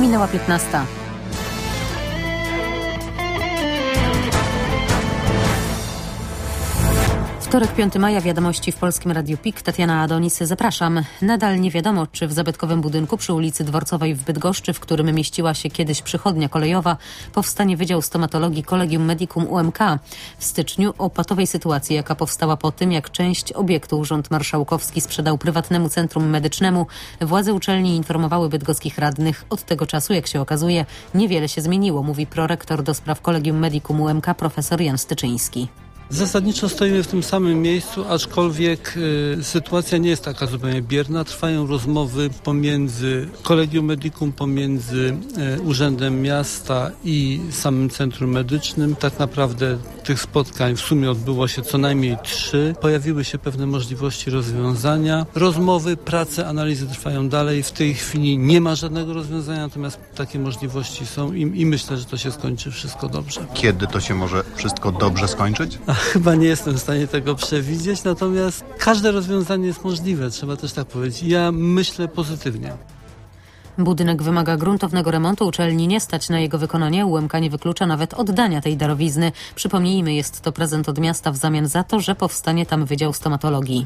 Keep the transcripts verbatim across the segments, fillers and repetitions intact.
Minęła piętnasta. Wtorek, piątego maja, wiadomości w Polskim Radiu P I K. Tatiana Adonis, zapraszam. Nadal nie wiadomo, czy w zabytkowym budynku przy ulicy Dworcowej w Bydgoszczy, w którym mieściła się kiedyś przychodnia kolejowa, powstanie Wydział Stomatologii Collegium Medicum U M K. W styczniu o patowej sytuacji, jaka powstała po tym, jak część obiektu Urząd Marszałkowski sprzedał prywatnemu centrum medycznemu, władze uczelni informowały bydgoskich radnych. Od tego czasu, jak się okazuje, niewiele się zmieniło, mówi prorektor do spraw Collegium Medicum U M K profesor Jan Styczyński. Zasadniczo stoimy w tym samym miejscu, aczkolwiek y, sytuacja nie jest taka zupełnie bierna. Trwają rozmowy pomiędzy Collegium Medicum, pomiędzy y, Urzędem Miasta i samym Centrum Medycznym. Tak naprawdę tych spotkań w sumie odbyło się co najmniej trzy. Pojawiły się pewne możliwości rozwiązania. Rozmowy, prace, analizy trwają dalej. W tej chwili nie ma żadnego rozwiązania, natomiast takie możliwości są i, i myślę, że to się skończy wszystko dobrze. Kiedy to się może wszystko dobrze skończyć? Chyba nie jestem w stanie tego przewidzieć, natomiast każde rozwiązanie jest możliwe, trzeba też tak powiedzieć. Ja myślę pozytywnie. Budynek wymaga gruntownego remontu, uczelni nie stać na jego wykonanie. U M K nie wyklucza nawet oddania tej darowizny. Przypomnijmy, jest to prezent od miasta w zamian za to, że powstanie tam Wydział Stomatologii.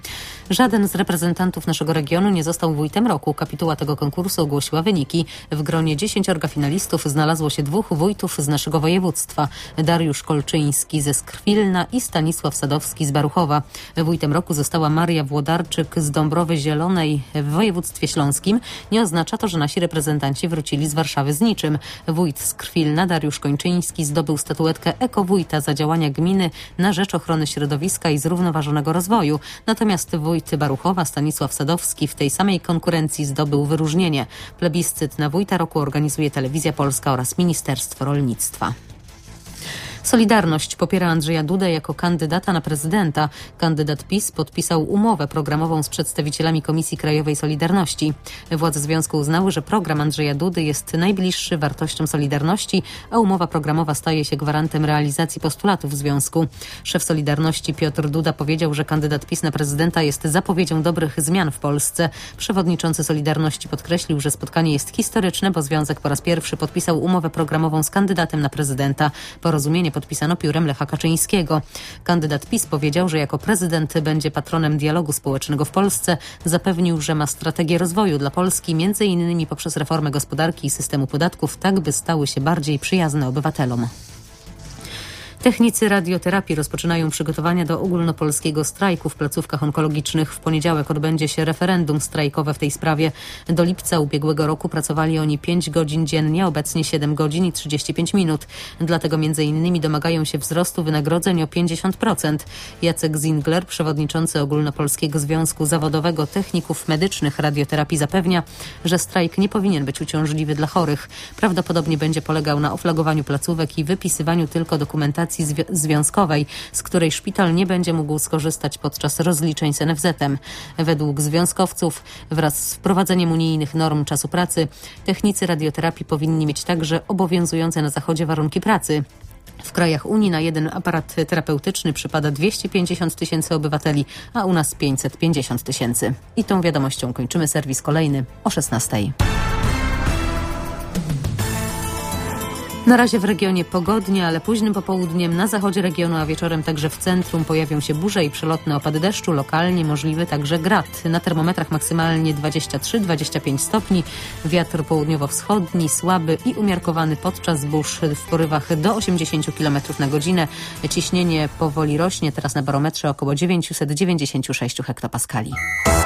Żaden z reprezentantów naszego regionu nie został wójtem roku. Kapituła tego konkursu ogłosiła wyniki. W gronie dziesięciorga finalistów znalazło się dwóch wójtów z naszego województwa. Dariusz Kolczyński ze Skrwilna i Stanisław Sadowski z Baruchowa. Wójtem roku została Maria Włodarczyk z Dąbrowy Zielonej w województwie śląskim. Nie oznacza to, że nasi reprezentanci wrócili z Warszawy z niczym. Wójt Skrwilna Dariusz Kolczyński zdobył statuetkę ekowójta za działania gminy na rzecz ochrony środowiska i zrównoważonego rozwoju. Natomiast wójt Baruchowa Stanisław Sadowski w tej samej konkurencji zdobył wyróżnienie. Plebiscyt na wójta roku organizuje Telewizja Polska oraz Ministerstwo Rolnictwa. Solidarność popiera Andrzeja Dudę jako kandydata na prezydenta. Kandydat PiS podpisał umowę programową z przedstawicielami Komisji Krajowej Solidarności. Władze związku uznały, że program Andrzeja Dudy jest najbliższy wartościom Solidarności, a umowa programowa staje się gwarantem realizacji postulatów związku. Szef Solidarności Piotr Duda powiedział, że kandydat PiS na prezydenta jest zapowiedzią dobrych zmian w Polsce. Przewodniczący Solidarności podkreślił, że spotkanie jest historyczne, bo związek po raz pierwszy podpisał umowę programową z kandydatem na prezydenta. Porozumienie podpisano piórem Lecha Kaczyńskiego. Kandydat PiS powiedział, że jako prezydent będzie patronem dialogu społecznego w Polsce. Zapewnił, że ma strategię rozwoju dla Polski, między innymi poprzez reformę gospodarki i systemu podatków, tak by stały się bardziej przyjazne obywatelom. Technicy radioterapii rozpoczynają przygotowania do ogólnopolskiego strajku w placówkach onkologicznych. W poniedziałek odbędzie się referendum strajkowe w tej sprawie. Do lipca ubiegłego roku pracowali oni pięć godzin dziennie, obecnie siedem godzin i trzydzieści pięć minut. Dlatego między innymi domagają się wzrostu wynagrodzeń o pięćdziesiąt procent. Jacek Zingler, przewodniczący Ogólnopolskiego Związku Zawodowego Techników Medycznych Radioterapii, zapewnia, że strajk nie powinien być uciążliwy dla chorych. Prawdopodobnie będzie polegał na oflagowaniu placówek i wypisywaniu tylko dokumentacji związkowej, z której szpital nie będzie mógł skorzystać podczas rozliczeń z N F Z-em. Według związkowców wraz z wprowadzeniem unijnych norm czasu pracy technicy radioterapii powinni mieć także obowiązujące na Zachodzie warunki pracy. W krajach Unii na jeden aparat terapeutyczny przypada dwieście pięćdziesiąt tysięcy obywateli, a u nas pięćset pięćdziesiąt tysięcy. I tą wiadomością kończymy serwis kolejny o szesnastej. Na razie w regionie pogodnie, ale późnym popołudniem na zachodzie regionu, a wieczorem także w centrum pojawią się burze i przelotne opady deszczu. Lokalnie możliwy także grad. Na termometrach maksymalnie dwadzieścia trzy do dwudziestu pięciu stopni. Wiatr południowo-wschodni, słaby i umiarkowany podczas burz w porywach do osiemdziesięciu kilometrów na godzinę. Ciśnienie powoli rośnie, teraz na barometrze około dziewięćset dziewięćdziesiąt sześć hektopaskali.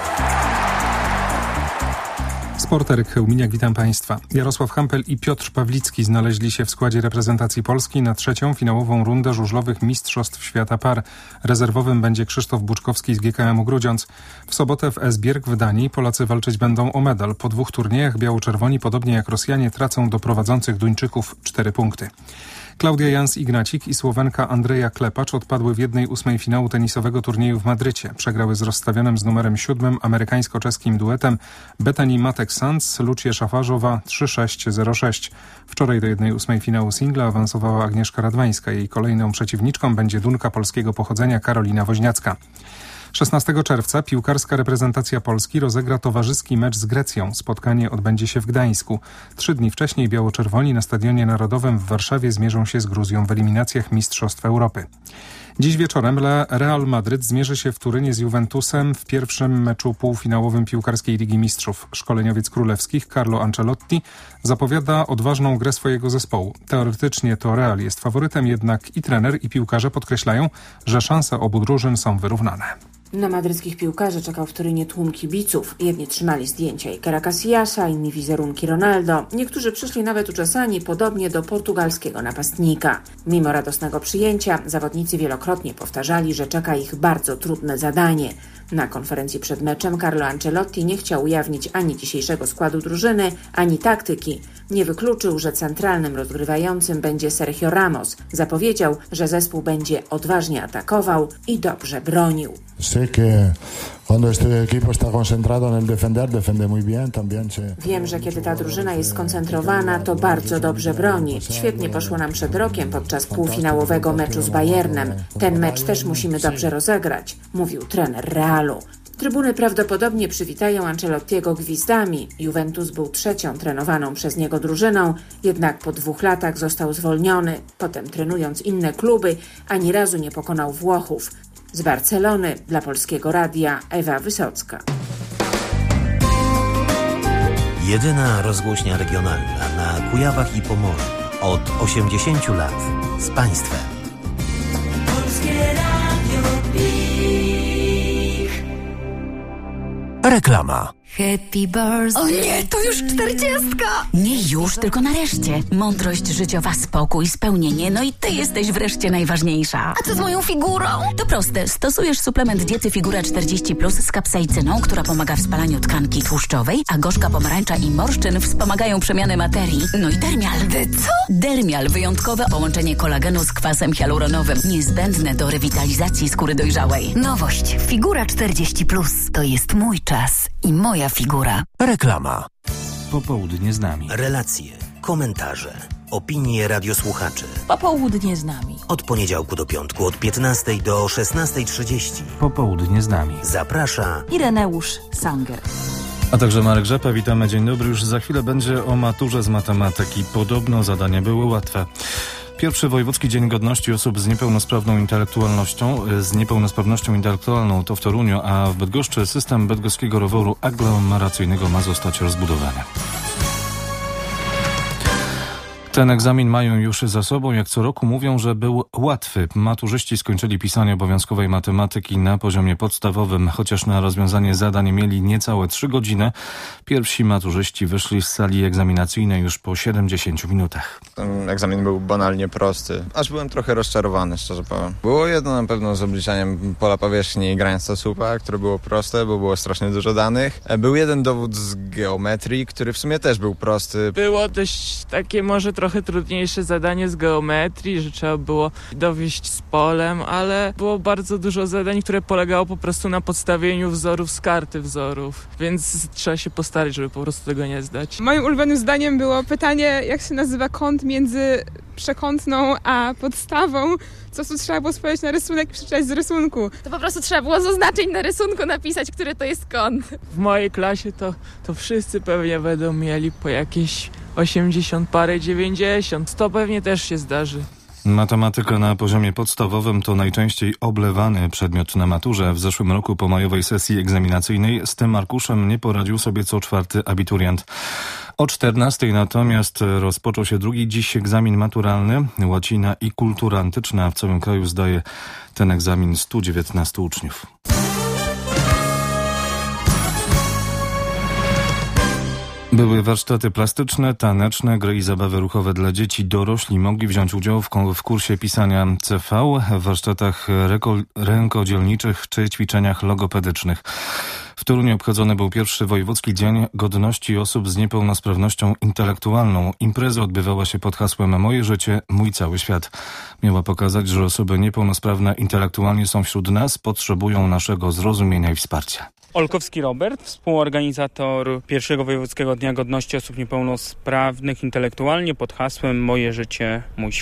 Sport, Eryk Chełminiak, witam Państwa. Jarosław Hampel i Piotr Pawlicki znaleźli się w składzie reprezentacji Polski na trzecią finałową rundę żużlowych Mistrzostw Świata Par. Rezerwowym będzie Krzysztof Buczkowski z G K M-u Grudziądz. W sobotę w Esbjerg w Danii Polacy walczyć będą o medal. Po dwóch turniejach biało-czerwoni, podobnie jak Rosjanie, tracą do prowadzących Duńczyków cztery punkty. Klaudia Jans-Ignacik i Słowenka Andreja Klepacz odpadły w jednej ósmej finału tenisowego turnieju w Madrycie. Przegrały z rozstawionym z numerem siódmym amerykańsko-czeskim duetem Bethany Matek-Sands, Lucie Szafarzowa trzy sześć zero sześć. Wczoraj do jednej ósmej finału singla awansowała Agnieszka Radwańska. Jej kolejną przeciwniczką będzie Dunka polskiego pochodzenia Karolina Woźniacka. szesnastego czerwca piłkarska reprezentacja Polski rozegra towarzyski mecz z Grecją. Spotkanie odbędzie się w Gdańsku. Trzy dni wcześniej biało-czerwoni na Stadionie Narodowym w Warszawie zmierzą się z Gruzją w eliminacjach Mistrzostw Europy. Dziś wieczorem Real Madryt zmierzy się w Turynie z Juventusem w pierwszym meczu półfinałowym piłkarskiej Ligi Mistrzów. Szkoleniowiec królewskich Carlo Ancelotti zapowiada odważną grę swojego zespołu. Teoretycznie to Real jest faworytem, jednak i trener, i piłkarze podkreślają, że szanse obu drużyn są wyrównane. Na madryckich piłkarzy czekał w Turynie tłum kibiców. Jedni trzymali zdjęcia Ikera Casillasa, inni wizerunki Ronaldo. Niektórzy przyszli nawet uczesani, podobnie do portugalskiego napastnika. Mimo radosnego przyjęcia, zawodnicy wielokrotnie powtarzali, że czeka ich bardzo trudne zadanie. Na konferencji przed meczem Carlo Ancelotti nie chciał ujawnić ani dzisiejszego składu drużyny, ani taktyki. Nie wykluczył, że centralnym rozgrywającym będzie Sergio Ramos. Zapowiedział, że zespół będzie odważnie atakował i dobrze bronił. Wiem, że kiedy ta drużyna jest skoncentrowana, to bardzo dobrze broni. Świetnie poszło nam przed rokiem podczas półfinałowego meczu z Bayernem. Ten mecz też musimy dobrze rozegrać, mówił trener Realu. Trybuny prawdopodobnie przywitają Ancelottiego gwizdami. Juventus był trzecią trenowaną przez niego drużyną, jednak po dwóch latach został zwolniony. Potem, trenując inne kluby, ani razu nie pokonał Włochów. Z Barcelony dla Polskiego Radia Ewa Wysocka. Jedyna rozgłośnia regionalna na Kujawach i Pomorzu od osiemdziesięciu lat z państwem. Polskie Radio Reklama. Happy birthday. O nie, to już czterdziestka! Nie już, tylko nareszcie. Mądrość życiowa, spokój, spełnienie, no i ty jesteś wreszcie najważniejsza. A co z moją figurą? To proste. Stosujesz suplement diety Figura czterdzieści plus z kapsaicyną, która pomaga w spalaniu tkanki tłuszczowej, a gorzka pomarańcza i morszczyn wspomagają przemianę materii. No i Dermial. Dy co? Dermial. Wyjątkowe połączenie kolagenu z kwasem hialuronowym. Niezbędne do rewitalizacji skóry dojrzałej. Nowość. Figura czterdzieści plus. To jest mój czas i moja figura. Reklama. Popołudnie z nami. Relacje, komentarze, opinie radiosłuchaczy. Popołudnie z nami. Od poniedziałku do piątku od piętnastej do szesnastej trzydzieści. Popołudnie z nami. Zaprasza Ireneusz Sanger. A także Marek Rzepa, witamy, dzień dobry. Już za chwilę będzie o maturze z matematyki. Podobno zadania były łatwe. Pierwszy Wojewódzki Dzień Godności Osób z Niepełnosprawną Intelektualnością, z Niepełnosprawnością Intelektualną to w Toruniu, a w Bydgoszczy system bydgoskiego roweru aglomeracyjnego ma zostać rozbudowany. Ten egzamin mają już za sobą. Jak co roku mówią, że był łatwy. Maturzyści skończyli pisanie obowiązkowej matematyki na poziomie podstawowym, chociaż na rozwiązanie zadań mieli niecałe trzy godziny. Pierwsi maturzyści wyszli z sali egzaminacyjnej już po siedemdziesięciu minutach. Ten egzamin był banalnie prosty, aż byłem trochę rozczarowany, szczerze powiem. Było jedno na pewno z obliczaniem pola powierzchni i granic słupa, które było proste, bo było strasznie dużo danych. Był jeden dowód z geometrii, który w sumie też był prosty. Było dość takie może trochę trochę trudniejsze zadanie z geometrii, że trzeba było dowieść z polem, ale było bardzo dużo zadań, które polegało po prostu na podstawieniu wzorów z karty wzorów, więc trzeba się postarać, żeby po prostu tego nie zdać. Moim ulubionym zdaniem było pytanie, jak się nazywa kąt między przekątną a podstawą. Co tu trzeba było spojrzeć na rysunek i przeczytać z rysunku. To po prostu trzeba było zaznaczyć na rysunku, napisać, który to jest kąt. W mojej klasie to, to wszyscy pewnie będą mieli po jakieś osiemdziesiąt parę, dziewięćdziesiąt. To pewnie też się zdarzy. Matematyka na poziomie podstawowym to najczęściej oblewany przedmiot na maturze. W zeszłym roku po majowej sesji egzaminacyjnej z tym arkuszem nie poradził sobie co czwarty abiturient. O czternastej natomiast rozpoczął się drugi dziś egzamin maturalny. Łacina i kultura antyczna. W całym kraju zdaje ten egzamin stu dziewiętnastu uczniów. Były warsztaty plastyczne, taneczne, gry i zabawy ruchowe dla dzieci. Dorośli mogli wziąć udział w, w kursie pisania C V, w warsztatach reko- rękodzielniczych czy ćwiczeniach logopedycznych. W Toruniu obchodzony był pierwszy Wojewódzki Dzień Godności Osób z Niepełnosprawnością Intelektualną. Impreza odbywała się pod hasłem Moje życie, mój cały świat. Miała pokazać, że osoby niepełnosprawne intelektualnie są wśród nas, potrzebują naszego zrozumienia i wsparcia. Olkowski Robert, współorganizator pierwszego Wojewódzkiego Dnia Godności Osób Niepełnosprawnych Intelektualnie pod hasłem Moje życie, mój świat.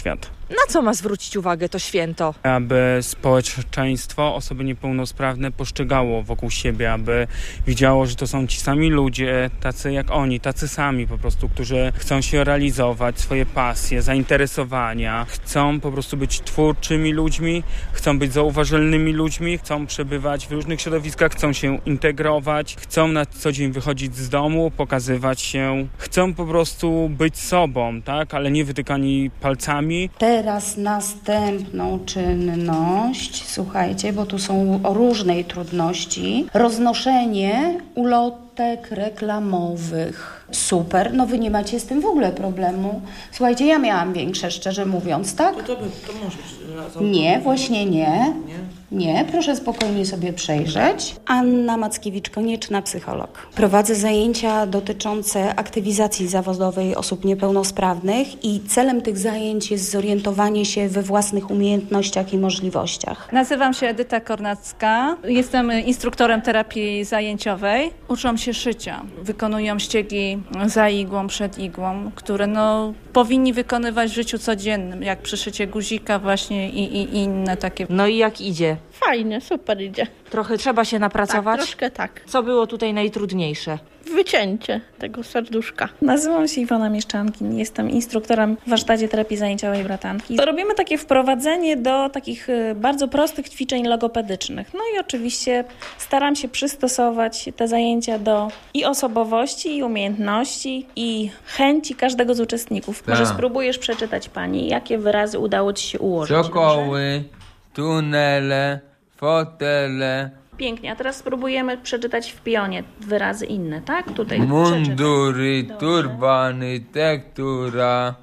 Na co ma zwrócić uwagę to święto? Aby społeczeństwo, osoby niepełnosprawne postrzegało wokół siebie, aby widziało, że to są ci sami ludzie, tacy jak oni, tacy sami po prostu, którzy chcą się realizować, swoje pasje, zainteresowania, chcą po prostu być twórczymi ludźmi, chcą być zauważalnymi ludźmi, chcą przebywać w różnych środowiskach, chcą się integrować, chcą na co dzień wychodzić z domu, pokazywać się, chcą po prostu być sobą, tak, ale nie wytykani palcami. Teraz następną czynność, słuchajcie, bo tu są o różnej trudności, roznoszenie ulotek reklamowych. Super, no wy nie macie z tym w ogóle problemu. Słuchajcie, ja miałam większe, szczerze mówiąc, tak? To, to, to może być... Nie, właśnie nie. Nie, proszę spokojnie sobie przejrzeć. Anna Mackiewicz-Konieczna, psycholog. Prowadzę zajęcia dotyczące aktywizacji zawodowej osób niepełnosprawnych i celem tych zajęć jest zorientowanie się we własnych umiejętnościach i możliwościach. Nazywam się Edyta Kornacka, jestem instruktorem terapii zajęciowej. Uczą się szycia, wykonują ściegi za igłą, przed igłą, które no, powinni wykonywać w życiu codziennym, jak przyszycie guzika właśnie i, i, i inne takie. No i jak idzie? Fajnie, super idzie. Trochę trzeba się napracować? Tak, troszkę tak. Co było tutaj najtrudniejsze? Wycięcie tego serduszka. Nazywam się Iwona Mieszczankin, jestem instruktorem w warsztacie terapii zajęciowej bratanki. Robimy takie wprowadzenie do takich bardzo prostych ćwiczeń logopedycznych. No i oczywiście staram się przystosować te zajęcia do i osobowości, i umiejętności, i chęci każdego z uczestników. Ta. Może spróbujesz przeczytać pani, jakie wyrazy udało ci się ułożyć? Cokoły, tunele, fotele. Pięknie, a teraz spróbujemy przeczytać w pionie wyrazy inne, tak? Tutaj mundury, przeczytaj. turbany, tektura,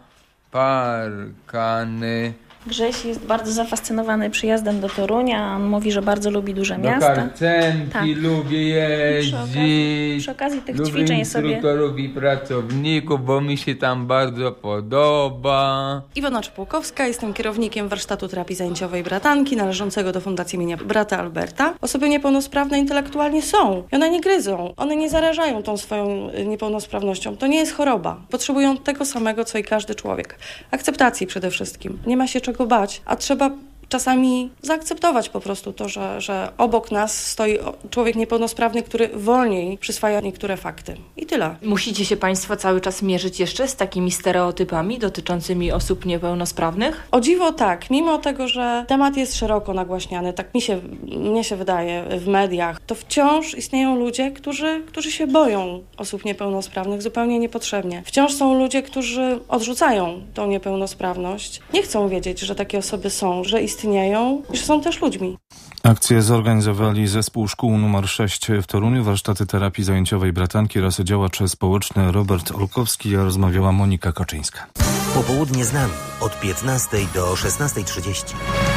parkany. Grześ jest bardzo zafascynowany przyjazdem do Torunia. On mówi, że bardzo lubi duże Do miasta. Karcenki Tak. lubię jeździć. Przy okazji, przy okazji tych lubię ćwiczeń sobie... instruktorów i pracowników, bo mi się tam bardzo podoba. Iwona Czpułkowska, jestem kierownikiem warsztatu terapii zajęciowej bratanki należącego do Fundacji imienia brata Alberta. Osoby niepełnosprawne intelektualnie są i one nie gryzą. One nie zarażają tą swoją niepełnosprawnością. To nie jest choroba. Potrzebują tego samego, co i każdy człowiek. Akceptacji przede wszystkim. Nie ma się czego bać, a trzeba czasami zaakceptować po prostu to, że, że obok nas stoi człowiek niepełnosprawny, który wolniej przyswaja niektóre fakty. I tyle. Musicie się Państwo cały czas mierzyć jeszcze z takimi stereotypami dotyczącymi osób niepełnosprawnych? O dziwo tak, mimo tego, że temat jest szeroko nagłaśniany, tak mi się, mnie się wydaje w mediach, to wciąż istnieją ludzie, którzy, którzy się boją osób niepełnosprawnych zupełnie niepotrzebnie. Wciąż są ludzie, którzy odrzucają tą niepełnosprawność. Nie chcą wiedzieć, że takie osoby są, że istnieją i że są też ludźmi. Akcję zorganizowali zespół szkół numer sześć w Toruniu, warsztaty terapii zajęciowej bratanki oraz działacz społeczny Robert Olkowski, a rozmawiała Monika Koczyńska. Popołudnie z nami od piętnastej do szesnastej trzydzieści.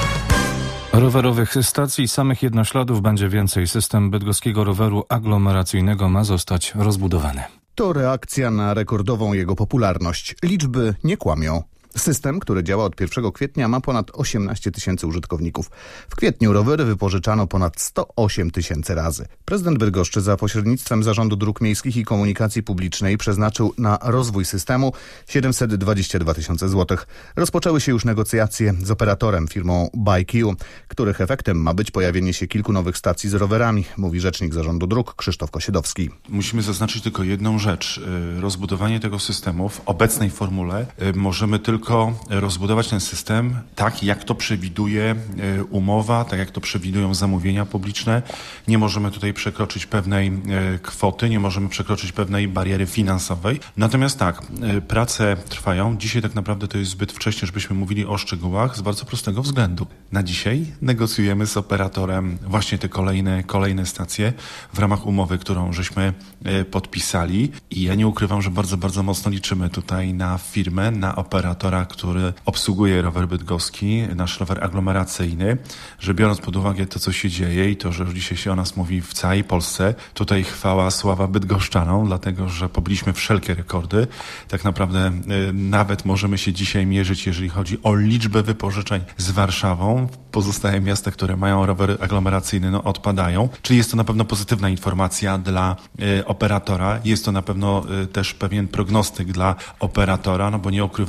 Rowerowych stacji samych jednośladów będzie więcej. System bydgoskiego roweru aglomeracyjnego ma zostać rozbudowany. To reakcja na rekordową jego popularność. Liczby nie kłamią. System, który działa od pierwszego kwietnia, ma ponad osiemnaście tysięcy użytkowników. W kwietniu rowery wypożyczano ponad sto osiem tysięcy razy. Prezydent Bydgoszczy za pośrednictwem Zarządu Dróg Miejskich i Komunikacji Publicznej przeznaczył na rozwój systemu siedemset dwadzieścia dwa tysiące złotych. Rozpoczęły się już negocjacje z operatorem, firmą BikeU, których efektem ma być pojawienie się kilku nowych stacji z rowerami, mówi rzecznik Zarządu Dróg Krzysztof Kosiedowski. Musimy zaznaczyć tylko jedną rzecz. Rozbudowanie tego systemu w obecnej formule możemy tylko rozbudować ten system tak, jak to przewiduje umowa, tak jak to przewidują zamówienia publiczne. Nie możemy tutaj przekroczyć pewnej kwoty, nie możemy przekroczyć pewnej bariery finansowej. Natomiast tak, prace trwają. Dzisiaj tak naprawdę to jest zbyt wcześnie, żebyśmy mówili o szczegółach z bardzo prostego względu. Na dzisiaj negocjujemy z operatorem właśnie te kolejne, kolejne stacje w ramach umowy, którą żeśmy podpisali i ja nie ukrywam, że bardzo, bardzo mocno liczymy tutaj na firmę, na operatora, który obsługuje rower bydgoski, nasz rower aglomeracyjny, że biorąc pod uwagę to, co się dzieje i to, że już dzisiaj się o nas mówi w całej Polsce, tutaj chwała, sława bydgoszczanom, dlatego, że pobiliśmy wszelkie rekordy. Tak naprawdę y, nawet możemy się dzisiaj mierzyć, jeżeli chodzi o liczbę wypożyczeń z Warszawą. Pozostałe miasta, które mają rower aglomeracyjny, no odpadają. Czyli jest to na pewno pozytywna informacja dla y, operatora. Jest to na pewno y, też pewien prognostyk dla operatora, no bo nie ukrywajmy,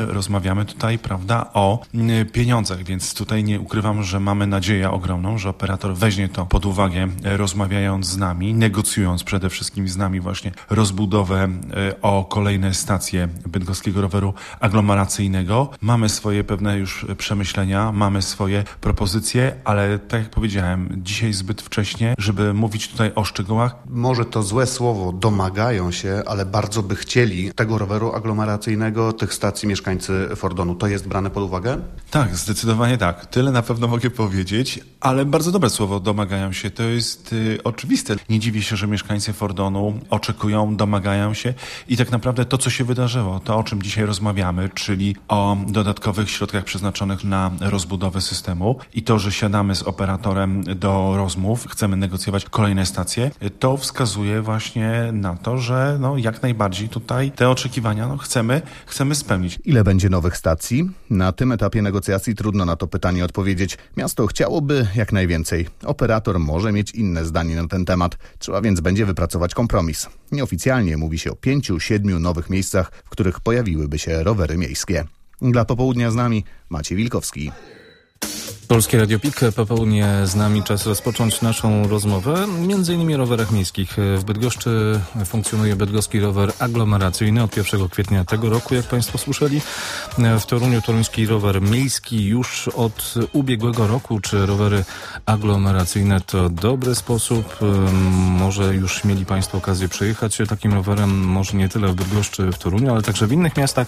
że rozmawiamy tutaj, prawda, o pieniądzach, więc tutaj nie ukrywam, że mamy nadzieję ogromną, że operator weźmie to pod uwagę, rozmawiając z nami, negocjując przede wszystkim z nami właśnie rozbudowę o kolejne stacje bydgoskiego roweru aglomeracyjnego. Mamy swoje pewne już przemyślenia, mamy swoje propozycje, ale tak jak powiedziałem, dzisiaj zbyt wcześnie, żeby mówić tutaj o szczegółach. Może to złe słowo, domagają się, ale bardzo by chcieli tego roweru aglomeracyjnego, tych stacji mieszkańcy Fordonu. To jest brane pod uwagę? Tak, zdecydowanie tak. Tyle na pewno mogę powiedzieć, ale bardzo dobre słowo, domagają się. To jest y, oczywiste. Nie dziwię się, że mieszkańcy Fordonu oczekują, domagają się i tak naprawdę to, co się wydarzyło, to o czym dzisiaj rozmawiamy, czyli o dodatkowych środkach przeznaczonych na rozbudowę systemu i to, że siadamy z operatorem do rozmów, chcemy negocjować kolejne stacje, to wskazuje właśnie na to, że no, jak najbardziej tutaj te oczekiwania no, chcemy, chcemy spełnić. Ile będzie nowych stacji? Na tym etapie negocjacji trudno na to pytanie odpowiedzieć. Miasto chciałoby jak najwięcej. Operator może mieć inne zdanie na ten temat. Trzeba więc będzie wypracować kompromis. Nieoficjalnie mówi się o pięciu, siedmiu nowych miejscach, w których pojawiłyby się rowery miejskie. Dla Popołudnia z nami Maciej Wilkowski. Polskie Radio P I K, popołudnie z nami, czas rozpocząć naszą rozmowę, między innymi o rowerach miejskich. W Bydgoszczy funkcjonuje bydgoski rower aglomeracyjny od pierwszego kwietnia tego roku, jak Państwo słyszeli. W Toruniu toruński rower miejski już od ubiegłego roku. Czy rowery aglomeracyjne to dobry sposób? Może już mieli Państwo okazję przejechać się takim rowerem, może nie tyle w Bydgoszczy, w Toruniu, ale także w innych miastach.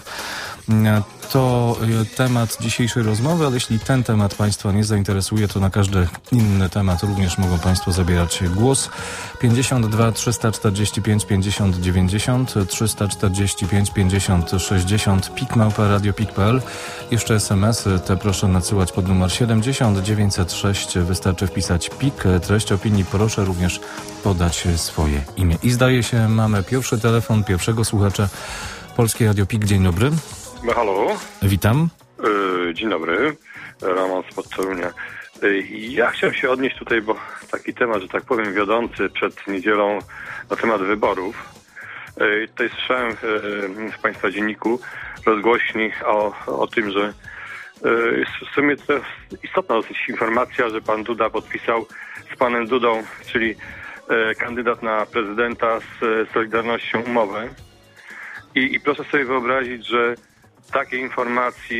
To temat dzisiejszej rozmowy, ale jeśli ten temat Państwa nie zainteresuje, to na każdy inny temat również mogą Państwo zabierać głos. pięćdziesiąt dwa trzysta czterdzieści pięć pięćdziesiąt dziewięćdziesiąt, trzysta czterdzieści pięć pięćdziesiąt sześćdziesiąt, pik małpa radio pik kropka p l. Jeszcze es em esy te proszę nadsyłać pod numer siedemdziesiąt dziewięćset sześć. Wystarczy wpisać pik. Treść opinii proszę również podać swoje imię. I zdaje się, mamy pierwszy telefon, pierwszego słuchacza. Polskie Radio P I K. Dzień dobry. Halo. Witam. Yy, dzień dobry. Roman spod Torunia. Yy, ja chciałem się odnieść tutaj, bo taki temat, że tak powiem, wiodący przed niedzielą na temat wyborów. Yy, tutaj słyszałem yy, w Państwa dzienniku rozgłośni o, o tym, że yy, w sumie to jest istotna dosyć informacja, że pan Duda podpisał z panem Dudą, czyli yy, kandydat na prezydenta z yy, Solidarnością umowę. I, I proszę sobie wyobrazić, że takiej informacji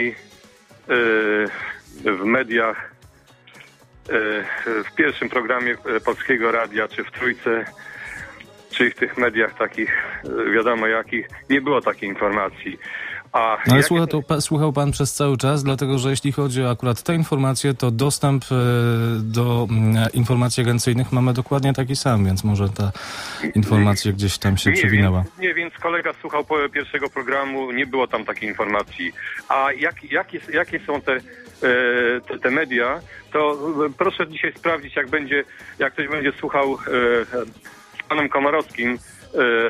yy, w mediach, yy, w pierwszym programie Polskiego Radia, czy w Trójce, czy w tych mediach takich, yy, wiadomo jakich, nie było takiej informacji. A Ale jak... słuchał, to, słuchał pan przez cały czas, dlatego że jeśli chodzi o akurat te informacje, to dostęp e, do e, informacji agencyjnych mamy dokładnie taki sam, więc może ta informacja gdzieś tam się nie, przewinęła. Więc, nie, więc kolega słuchał pierwszego programu, nie było tam takiej informacji. A jak, jakie, jakie są te, e, te, te media, to proszę dzisiaj sprawdzić, jak będzie, jak ktoś będzie słuchał e, z panem Komorowskim e, e,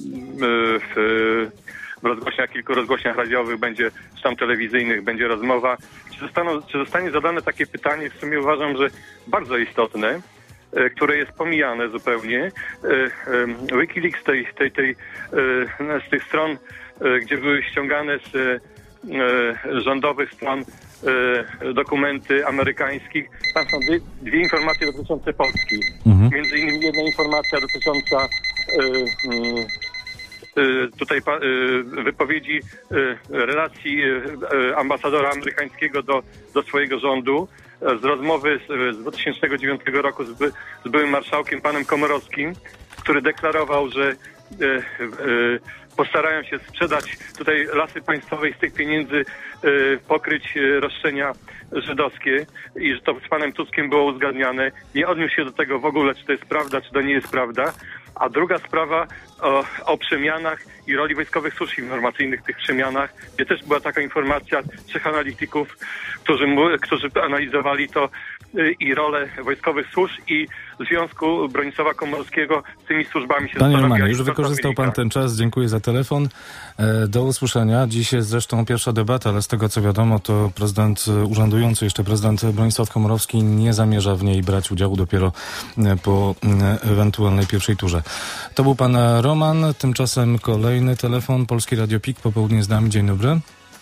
w w rozgłośniach, kilku rozgłośniach radiowych, będzie, czy tam telewizyjnych, będzie rozmowa. Czy, zostaną, czy zostanie zadane takie pytanie, w sumie uważam, że bardzo istotne, e, które jest pomijane zupełnie. E, e, Wikileaks tej, tej, tej, e, z tych stron, e, gdzie były ściągane z e, rządowych stron e, dokumenty amerykańskich, tam są dwie, dwie informacje dotyczące Polski. Mhm. Między innymi jedna informacja dotycząca e, e, tutaj wypowiedzi relacji ambasadora amerykańskiego do, do swojego rządu, z rozmowy z dwa tysiące dziewiątego roku z, by, z byłym marszałkiem panem Komorowskim, który deklarował, że postarają się sprzedać tutaj Lasy Państwowe i z tych pieniędzy pokryć roszczenia żydowskie i że to z panem Tuskiem było uzgadniane. Nie odniósł się do tego w ogóle, czy to jest prawda, czy to nie jest prawda. A druga sprawa o, o przemianach i roli wojskowych służb informacyjnych w tych przemianach, gdzie też była taka informacja trzech analityków, którzy, którzy analizowali to y, i rolę wojskowych służb i Związku Bronisława Komorowskiego z tymi służbami się Panie Romanie, już wykorzystał pan ten czas. Dziękuję za telefon. E, do usłyszenia. Dziś jest zresztą pierwsza debata, ale z tego co wiadomo, to prezydent urzędujący, jeszcze prezydent Bronisław Komorowski nie zamierza w niej brać udziału dopiero po ewentualnej pierwszej turze. To był pan Roman. Tymczasem kolejny telefon. Polskie Radio P I K. Popołudnie z nami. Dzień dobry.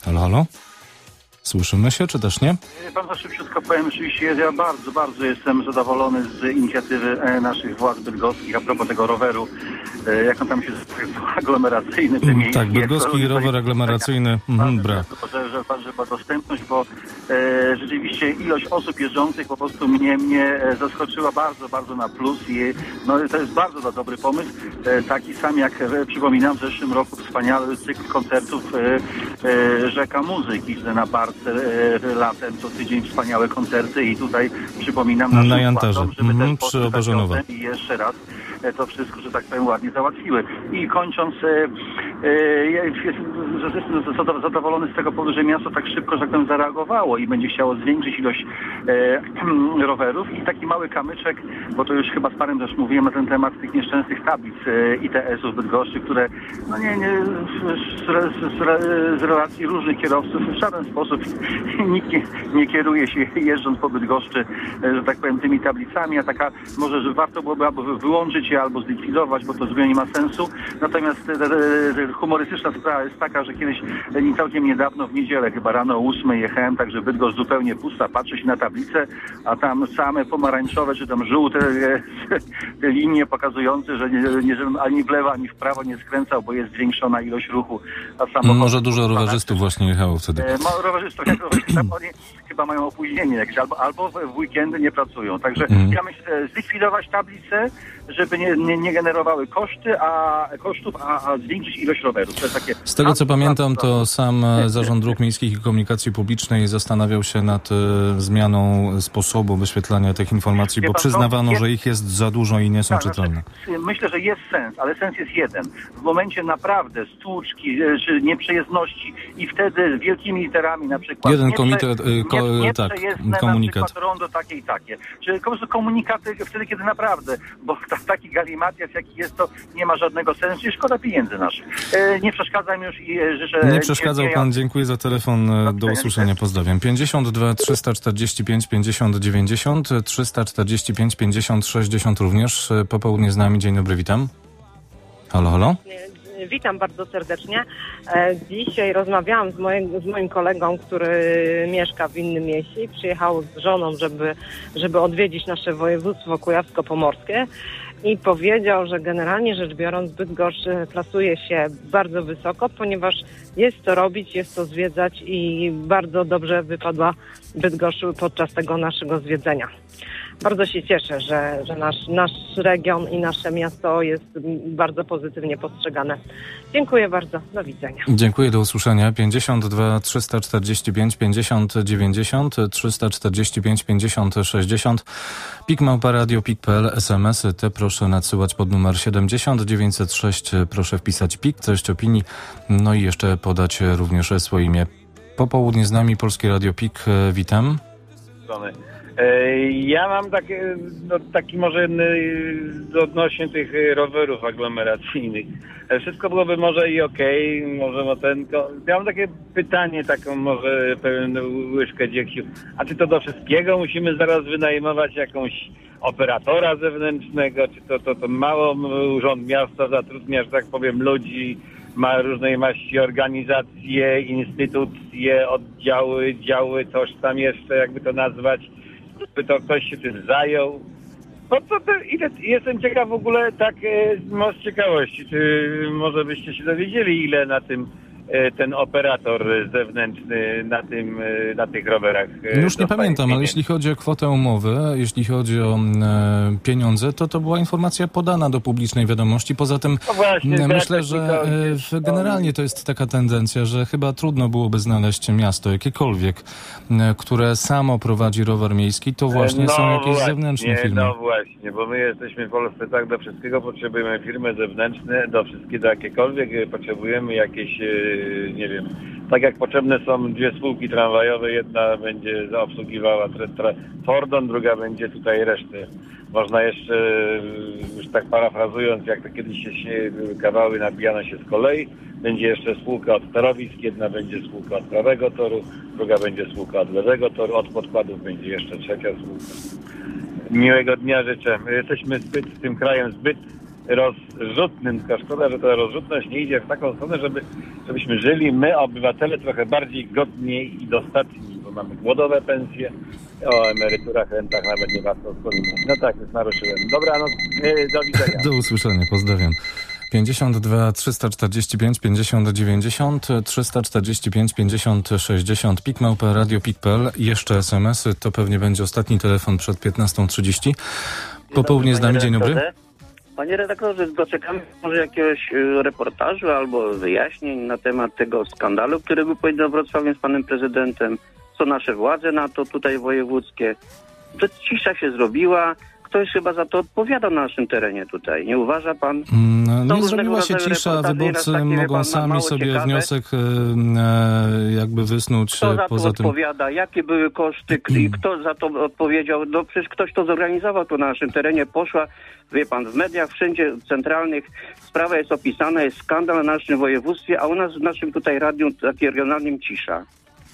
Halo, halo? Słyszymy się, czy też nie? Bardzo szybciutko powiem, oczywiście ja bardzo, bardzo jestem zadowolony z inicjatywy naszych władz bydgoskich a propos tego roweru, jak on tam się nazywa, aglomeracyjny. Mm, tak, bydgoski rower aglomeracyjny, mhm, brak. Że, że, że dostępność, bo e, rzeczywiście ilość osób jeżdżących po prostu mnie, mnie zaskoczyła bardzo, bardzo na plus i no, to jest bardzo dobry pomysł. E, taki sam jak e, przypominam w zeszłym roku wspaniały cykl koncertów e, e, Rzeka Muzyki na Barce e, latem, co tydzień wspaniałe koncerty i tutaj przypominam naszym na Jantarze, władom, żeby mm, ten przy Oborze Nowa. I jeszcze raz to wszystko, że tak powiem, ładnie załatwiły. I kończąc, e, e, jestem zadowolony z tego powodu, że miasto tak szybko, że tak powiem, zareagowało i będzie chciało zwiększyć ilość e, rowerów. I taki mały kamyczek, bo to już chyba z panem też mówiłem na ten temat tych nieszczęsnych tablic e, I T S-ów Bydgoszczy, które no nie, nie z, z, z relacji różnych kierowców w żaden sposób nikt nie, nie kieruje się jeżdżąc po Bydgoszczy, e, że tak powiem, tymi tablicami, a taka może, że warto byłoby albo wyłączyć je, albo zlikwidować, bo to zupełnie nie ma sensu. Natomiast e, e, humorystyczna sprawa jest taka, że kiedyś e, całkiem niedawno w niedzielę, chyba rano o ósmej jechałem, także Bydgoszcz zupełnie pusta, patrzę się na tablicę, a tam same pomarańczowe, czy tam żółte e, te linie pokazujące, że nie, nie żebym ani w lewo, ani w prawo nie skręcał, bo jest zwiększona ilość ruchu. A samochód, może dużo rowerzystów właśnie jechało wtedy. E, rowerzystów, jak rowerzystów, oni chyba mają opóźnienie jakieś, albo, albo w weekendy nie pracują. Także mm. ja myślę, zlikwidować tablice, żeby nie, nie, nie generowały koszty, a kosztów, a, a zwiększyć ilość rowerów. To jest takie... Z tego co pamiętam, to sam Zarząd Dróg Miejskich i Komunikacji Publicznej zastanawiał się nad e, zmianą sposobu wyświetlania tych informacji, bo przyznawano, że ich jest za dużo i nie są czytelne. Znaczy, myślę, że jest sens, ale sens jest jeden. W momencie naprawdę stłuczki, czy nieprzejezdności i wtedy wielkimi literami na przykład... Jeden komitet, nie, ko, nie, tak, komunikat. Na przykład rondo takie i takie. Czy po prostu komunikaty wtedy, kiedy naprawdę, bo taki galimatias, jaki jest, to nie ma żadnego sensu i szkoda pieniędzy naszych. E, nie przeszkadzam już i e, życzę... Nie przeszkadzał pan, dziękuję za telefon, do usłyszenia, pozdrawiam. pięćdziesiąt dwa trzysta czterdzieści pięć pięćdziesiąt dziewięćdziesiąt, trzysta czterdzieści pięć pięćdziesiąt sześćdziesiąt również. Popołudnie z nami, dzień dobry, witam. Halo, halo. Witam bardzo serdecznie. Dzisiaj rozmawiałam z moim, z moim kolegą, który mieszka w innym mieście i przyjechał z żoną, żeby, żeby odwiedzić nasze województwo kujawsko-pomorskie i powiedział, że generalnie rzecz biorąc Bydgoszcz plasuje się bardzo wysoko, ponieważ jest to robić, jest to zwiedzać i bardzo dobrze wypadła Bydgoszcz podczas tego naszego zwiedzenia. Bardzo się cieszę, że, że nasz, nasz region i nasze miasto jest bardzo pozytywnie postrzegane. Dziękuję bardzo. Do widzenia. Dziękuję, do usłyszenia. pięćdziesiąt dwa trzysta czterdzieści pięć pięćdziesiąt dziewięćdziesiąt, trzysta czterdzieści pięć pięćdziesiąt sześćdziesiąt, pik małpa radio pik kropka p l, es em esy te proszę nadsyłać pod numer siedemdziesiąt dziewięćset sześć, proszę wpisać pik, treść opinii, no i jeszcze podać również swoje imię. Popołudnie z nami Polskie Radio Pik, witam. Ja mam takie, no, taki może odnośnie tych rowerów aglomeracyjnych. Wszystko byłoby może i okej, okay, może no ten... Ja mam takie pytanie, taką może pełną łyżkę dziegciu. A czy to do wszystkiego musimy zaraz wynajmować jakąś operatora zewnętrznego? Czy to, to, to mało urząd miasta zatrudnia, że tak powiem, ludzi, ma różnej maści organizacje, instytucje, oddziały, działy, coś tam jeszcze, jakby to nazwać, by to ktoś się tym zajął. No to, to ile, jestem ciekaw w ogóle, tak e, z ciekawości, czy może byście się dowiedzieli, ile na tym e, ten operator zewnętrzny na tym, e, na tych rowerach e, Już nie pamiętam, ale jeśli chodzi o kwotę umowy, jeśli chodzi o e, pieniądze, to to była informacja podana do publicznej wiadomości. Poza tym no właśnie, myślę, że e, generalnie to jest taka tendencja, że chyba trudno byłoby znaleźć miasto jakiekolwiek, e, które samo prowadzi rower miejski, to właśnie no są jakieś właśnie, zewnętrzne firmy. No właśnie, bo my jesteśmy w Polsce tak, do wszystkiego potrzebujemy firmy zewnętrzne, do wszystkiego, do jakiekolwiek potrzebujemy jakieś, nie wiem, tak jak potrzebne są dwie spółki tramwajowe, jedna będzie zaobsługiwała Fordon, druga będzie tutaj resztę. Można jeszcze, już tak parafrazując, jak to kiedyś się kawały nabijano się z kolei, będzie jeszcze spółka od torowisk, jedna będzie spółka od prawego toru, druga będzie spółka od lewego toru, od podkładów będzie jeszcze trzecia spółka. Miłego dnia życzę. Jesteśmy zbyt, tym krajem zbyt rozrzutnym, tylko szkoda, że ta rozrzutność nie idzie w taką stronę, żeby, żebyśmy żyli my, obywatele, trochę bardziej godniej i dostatni, bo mamy głodowe pensje, o emeryturach, rentach nawet nie warto wspominać. No tak, już naruszyłem. Dobra, no do widzenia. Do usłyszenia, pozdrawiam. pięćdziesiąt dwa trzysta czterdzieści pięć pięćdziesiąt dziewięćdziesiąt, trzysta czterdzieści pięć pięćdziesiąt sześćdziesiąt, pik małpa radio pik kropka p l, jeszcze es em esy, to pewnie będzie ostatni telefon przed piętnasta trzydzieści. Popołudnie z nami, dzień dobry. Panie redaktorze, doczekamy może jakiegoś reportażu albo wyjaśnień na temat tego skandalu, który był powiedział Wrocławiem z panem prezydentem. Co nasze władze na to tutaj wojewódzkie? Że cisza się zrobiła. Ktoś chyba za to odpowiada na naszym terenie tutaj. Nie uważa pan? No, nie zrobiła się cisza, wyborcy takie, mogą pan, sami sobie ciekawe. wniosek e, jakby wysnuć. Kto za poza to tym... odpowiada? Jakie były koszty? I kto za to odpowiedział? No przecież ktoś to zorganizował tu na naszym terenie. Poszła, wie pan, w mediach wszędzie centralnych sprawa jest opisana, jest skandal na naszym województwie, a u nas w naszym tutaj radiu takim regionalnym cisza.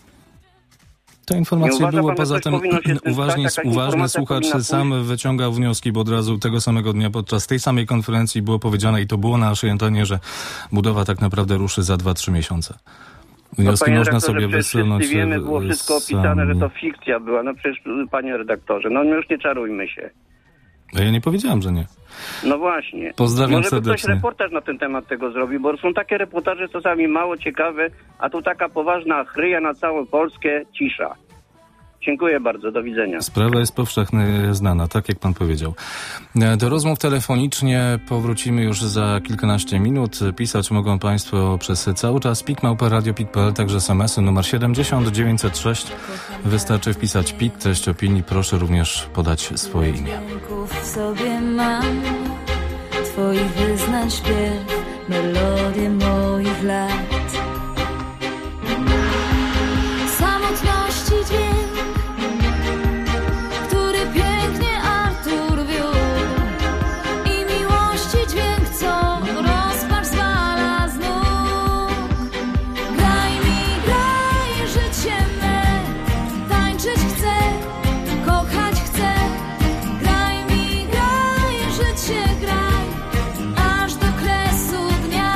To informacje było, pan, poza tym uważnie, uważny słuchacz sam wyciągał wnioski, bo od razu tego samego dnia podczas tej samej konferencji było powiedziane i to było na naszej antenie, że budowa tak naprawdę ruszy za dwa trzy miesiące. Wnioski no, można sobie wysunąć. Wszyscy wiemy, było wszystko opisane, że to fikcja była. No przecież, panie redaktorze, no już nie czarujmy się. No ja nie powiedziałem, że nie. No właśnie. Pozdrawiam Może serdecznie. Może ktoś reportaż na ten temat tego zrobił, bo są takie reportaże czasami mało ciekawe, a tu taka poważna chryja na całą Polskę, cisza. Dziękuję bardzo, do widzenia. Sprawa jest powszechnie znana, tak jak pan powiedział. Do rozmów telefonicznie powrócimy już za kilkanaście minut. Pisać mogą państwo przez cały czas pik małpa radio pik kropka p l, także es em esy numer siedemdziesiąt dziewięćset sześć. Wystarczy wpisać pik, treść opinii. Proszę również podać swoje imię. W sobie mam twoich wyznań śpiew, melodię moich lat. Samotności dźwięk, który pięknie Artur wiódł, i miłości dźwięk, co rozpacz zwala z nóg. Graj mi, graj, życie me, tańczyć chcę, kochać chcę. Graj mi, graj, życie graj, aż do kresu dnia.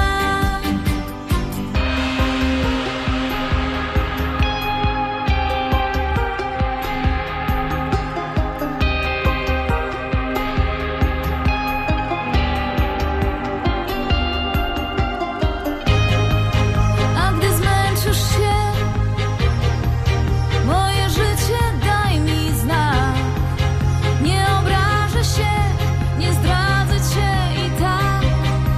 A gdy zmęczysz się, moje życie daj mi znak. Nie obrażę się, nie zdradzę cię i tak.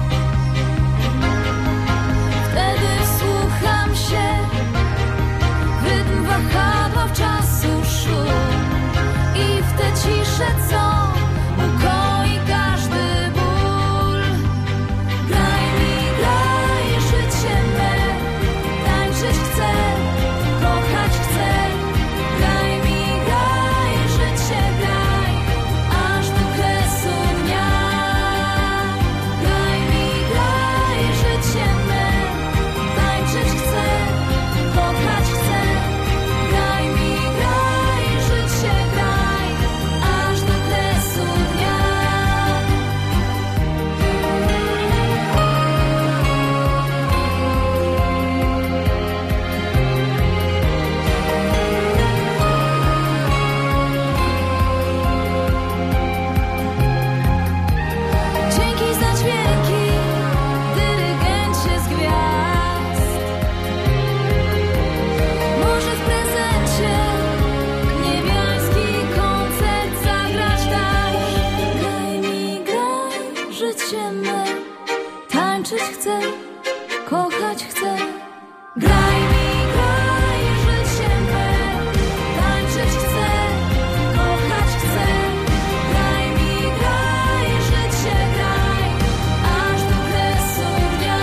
Wtedy wsłucham się w rytm wahadła, w czasu szum i w tę ciszę, co ukoi każdy ból. Graj mi, graj, życie me, tańczyć chcę, kochać chcę. Graj mi, graj, życie graj, aż do kresu dnia. Graj mi, graj, życie me, tańczyć chcę, kochać chcę. Graj mi, graj, życie graj, aż do kresu dnia. Dzięki za dźwięki, dyrygencie z gwiazd. Może w prezencie niebiański koncert zagrać dasz. Graj mi, graj, życie me, tańczyć chcę, kochać chcę. Graj mi, graj, życie me, tańczyć chcę, kochać chcę. Graj mi, graj, życie graj, aż do kresu dnia.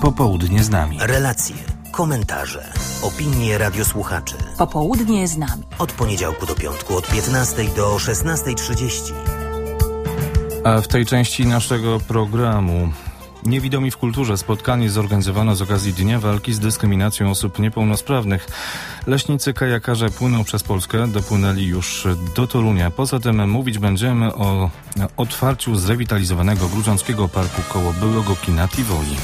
Popołudnie z nami. Relacje, komentarze, opinie radiosłuchaczy. Popołudnie z nami. Od poniedziałku do piątku od piętnastej do szesnastej trzydzieści. A w tej części naszego programu Niewidomi w kulturze spotkanie zorganizowano z okazji Dnia Walki z Dyskryminacją Osób Niepełnosprawnych. Leśnicy kajakarze płyną przez Polskę, dopłynęli już do Torunia. Poza tym mówić będziemy o otwarciu zrewitalizowanego Grudziąckiego Parku koło byłego kina Tivoli.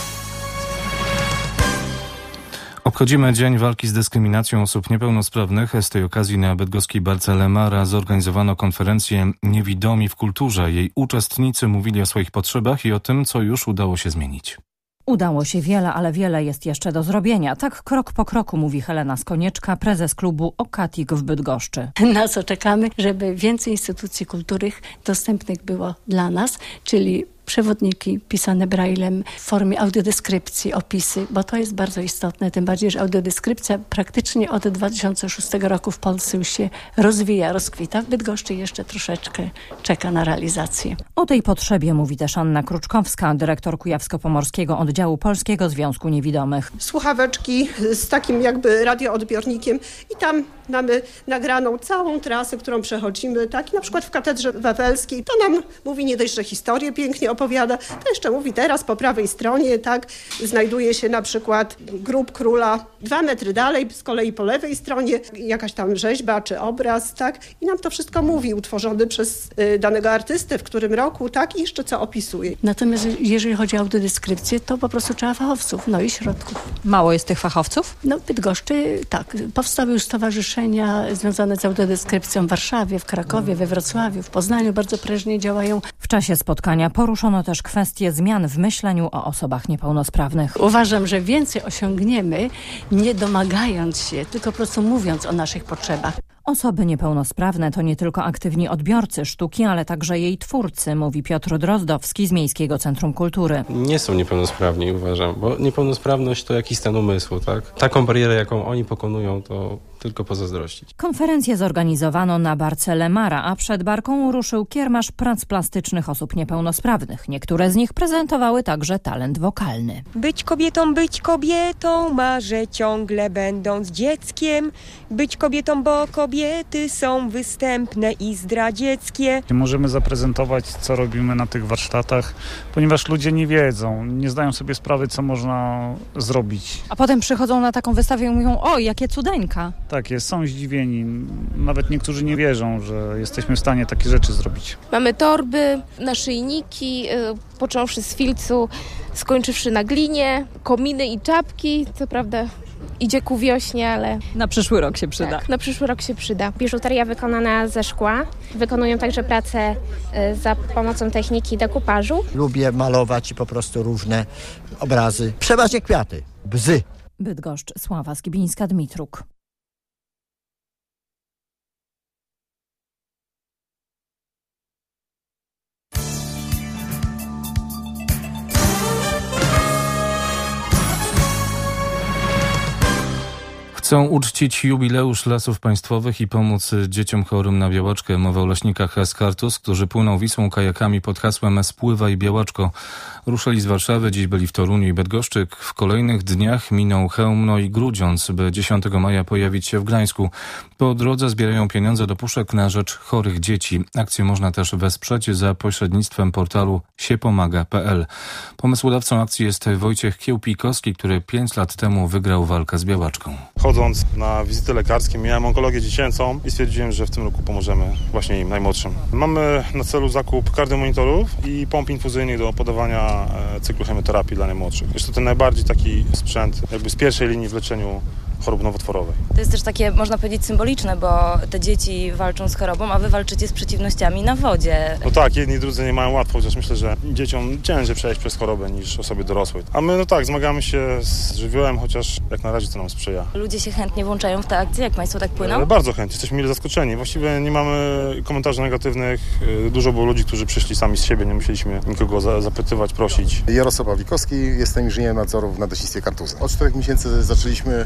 Obchodzimy Dzień Walki z Dyskryminacją Osób Niepełnosprawnych. Z tej okazji na bydgoskiej Barce Lemara zorganizowano konferencję Niewidomi w kulturze. Jej uczestnicy mówili o swoich potrzebach i o tym, co już udało się zmienić. Udało się wiele, ale wiele jest jeszcze do zrobienia. Tak krok po kroku mówi Helena Skonieczka, prezes klubu Okatik w Bydgoszczy. Na co czekamy, żeby więcej instytucji kultury dostępnych było dla nas, czyli przewodniki pisane braillem w formie audiodeskrypcji, opisy, bo to jest bardzo istotne, tym bardziej, że audiodeskrypcja praktycznie od dwa tysiące szóstego roku w Polsce już się rozwija, rozkwita. W Bydgoszczy jeszcze troszeczkę czeka na realizację. O tej potrzebie mówi też Anna Kruczkowska, dyrektor Kujawsko-Pomorskiego Oddziału Polskiego Związku Niewidomych. Słuchaweczki z takim jakby radioodbiornikiem i tam mamy nagraną całą trasę, którą przechodzimy, tak, i na przykład w Katedrze Wawelskiej to nam mówi nie dość, że historię pięknie opowiada, to jeszcze mówi teraz po prawej stronie, tak, znajduje się na przykład grób króla, dwa metry dalej, z kolei po lewej stronie jakaś tam rzeźba czy obraz, tak, i nam to wszystko mówi, utworzony przez y, danego artystę, w którym roku, tak, i jeszcze co opisuje. Natomiast jeżeli chodzi o audiodeskrypcję, to po prostu trzeba fachowców, no i środków. Mało jest tych fachowców? No w Bydgoszczy tak, powstały już stowarzyszenia związane z audiodeskrypcją w Warszawie, w Krakowie, we Wrocławiu, w Poznaniu bardzo prężnie działają. W czasie spotkania poruszono też kwestię zmian w myśleniu o osobach niepełnosprawnych. Uważam, że więcej osiągniemy, nie domagając się, tylko po prostu mówiąc o naszych potrzebach. Osoby niepełnosprawne to nie tylko aktywni odbiorcy sztuki, ale także jej twórcy, mówi Piotr Drozdowski z Miejskiego Centrum Kultury. Nie są niepełnosprawni, uważam, bo niepełnosprawność to jakiś stan umysłu, tak? Taką barierę, jaką oni pokonują, to tylko pozazdrościć. Konferencję zorganizowano na Barce Lemara, a przed barką ruszył kiermasz prac plastycznych osób niepełnosprawnych. Niektóre z nich prezentowały także talent wokalny. Być kobietą, być kobietą, marzę ciągle będąc dzieckiem. Być kobietą, bo kobiety są występne i zdradzieckie. Możemy zaprezentować, co robimy na tych warsztatach, ponieważ ludzie nie wiedzą, nie zdają sobie sprawy, co można zrobić. A potem przychodzą na taką wystawę i mówią, o, jakie cudeńka. Tak jest, są zdziwieni. Nawet niektórzy nie wierzą, że jesteśmy w stanie takie rzeczy zrobić. Mamy torby, naszyjniki, yy, począwszy z filcu, skończywszy na glinie, kominy i czapki. Co prawda idzie ku wiośnie, ale... Na przyszły rok się przyda. Tak, na przyszły rok się przyda. Biżuteria wykonana ze szkła. Wykonują także pracę y, za pomocą techniki dekupażu. Lubię malować i po prostu różne obrazy. Przeważnie kwiaty, bzy. Bydgoszcz, Sława Skibińska-Dmitruk. Chcą uczcić jubileusz Lasów Państwowych i pomóc dzieciom chorym na białaczkę. Mowa o leśnikach Eskartus, którzy płyną Wisłą kajakami pod hasłem Spływaj Białaczko. Ruszyli z Warszawy, dziś byli w Toruniu i Bydgoszczy. W kolejnych dniach miną Chełmno i Grudziądz, by dziesiątego maja pojawić się w Gdańsku. Po drodze zbierają pieniądze do puszek na rzecz chorych dzieci. Akcję można też wesprzeć za pośrednictwem portalu siepomaga kropka p l. Pomysłodawcą akcji jest Wojciech Kiełpikowski, który pięć lat temu wygrał walkę z białaczką. Chodząc na wizyty lekarskie, miałem onkologię dziecięcą i stwierdziłem, że w tym roku pomożemy właśnie im, najmłodszym. Mamy na celu zakup kardiomonitorów i pomp infuzyjnych do podawania cyklu chemioterapii dla najmłodszych. Jest to ten najbardziej taki sprzęt jakby z pierwszej linii w leczeniu chorób nowotworowej. To jest też takie, można powiedzieć, symboliczne, bo te dzieci walczą z chorobą, a wy walczycie z przeciwnościami na wodzie. No tak, jedni i drudzy nie mają łatwo, chociaż myślę, że dzieciom ciężej przejść przez chorobę niż osobie dorosłej. A my, no tak, zmagamy się z żywiołem, chociaż jak na razie to nam sprzyja. Ludzie się chętnie włączają w te akcje, jak państwo tak płyną? E, bardzo chętnie, jesteśmy mile zaskoczeni. Właściwie nie mamy komentarzy negatywnych. E, dużo było ludzi, którzy przyszli sami z siebie, nie musieliśmy nikogo za, zapytywać, prosić. Jarosław Pawlikowski, jestem inżynierem nadzoru w Nadleśnictwie Kartuza. Od czterech miesięcy zaczęliśmy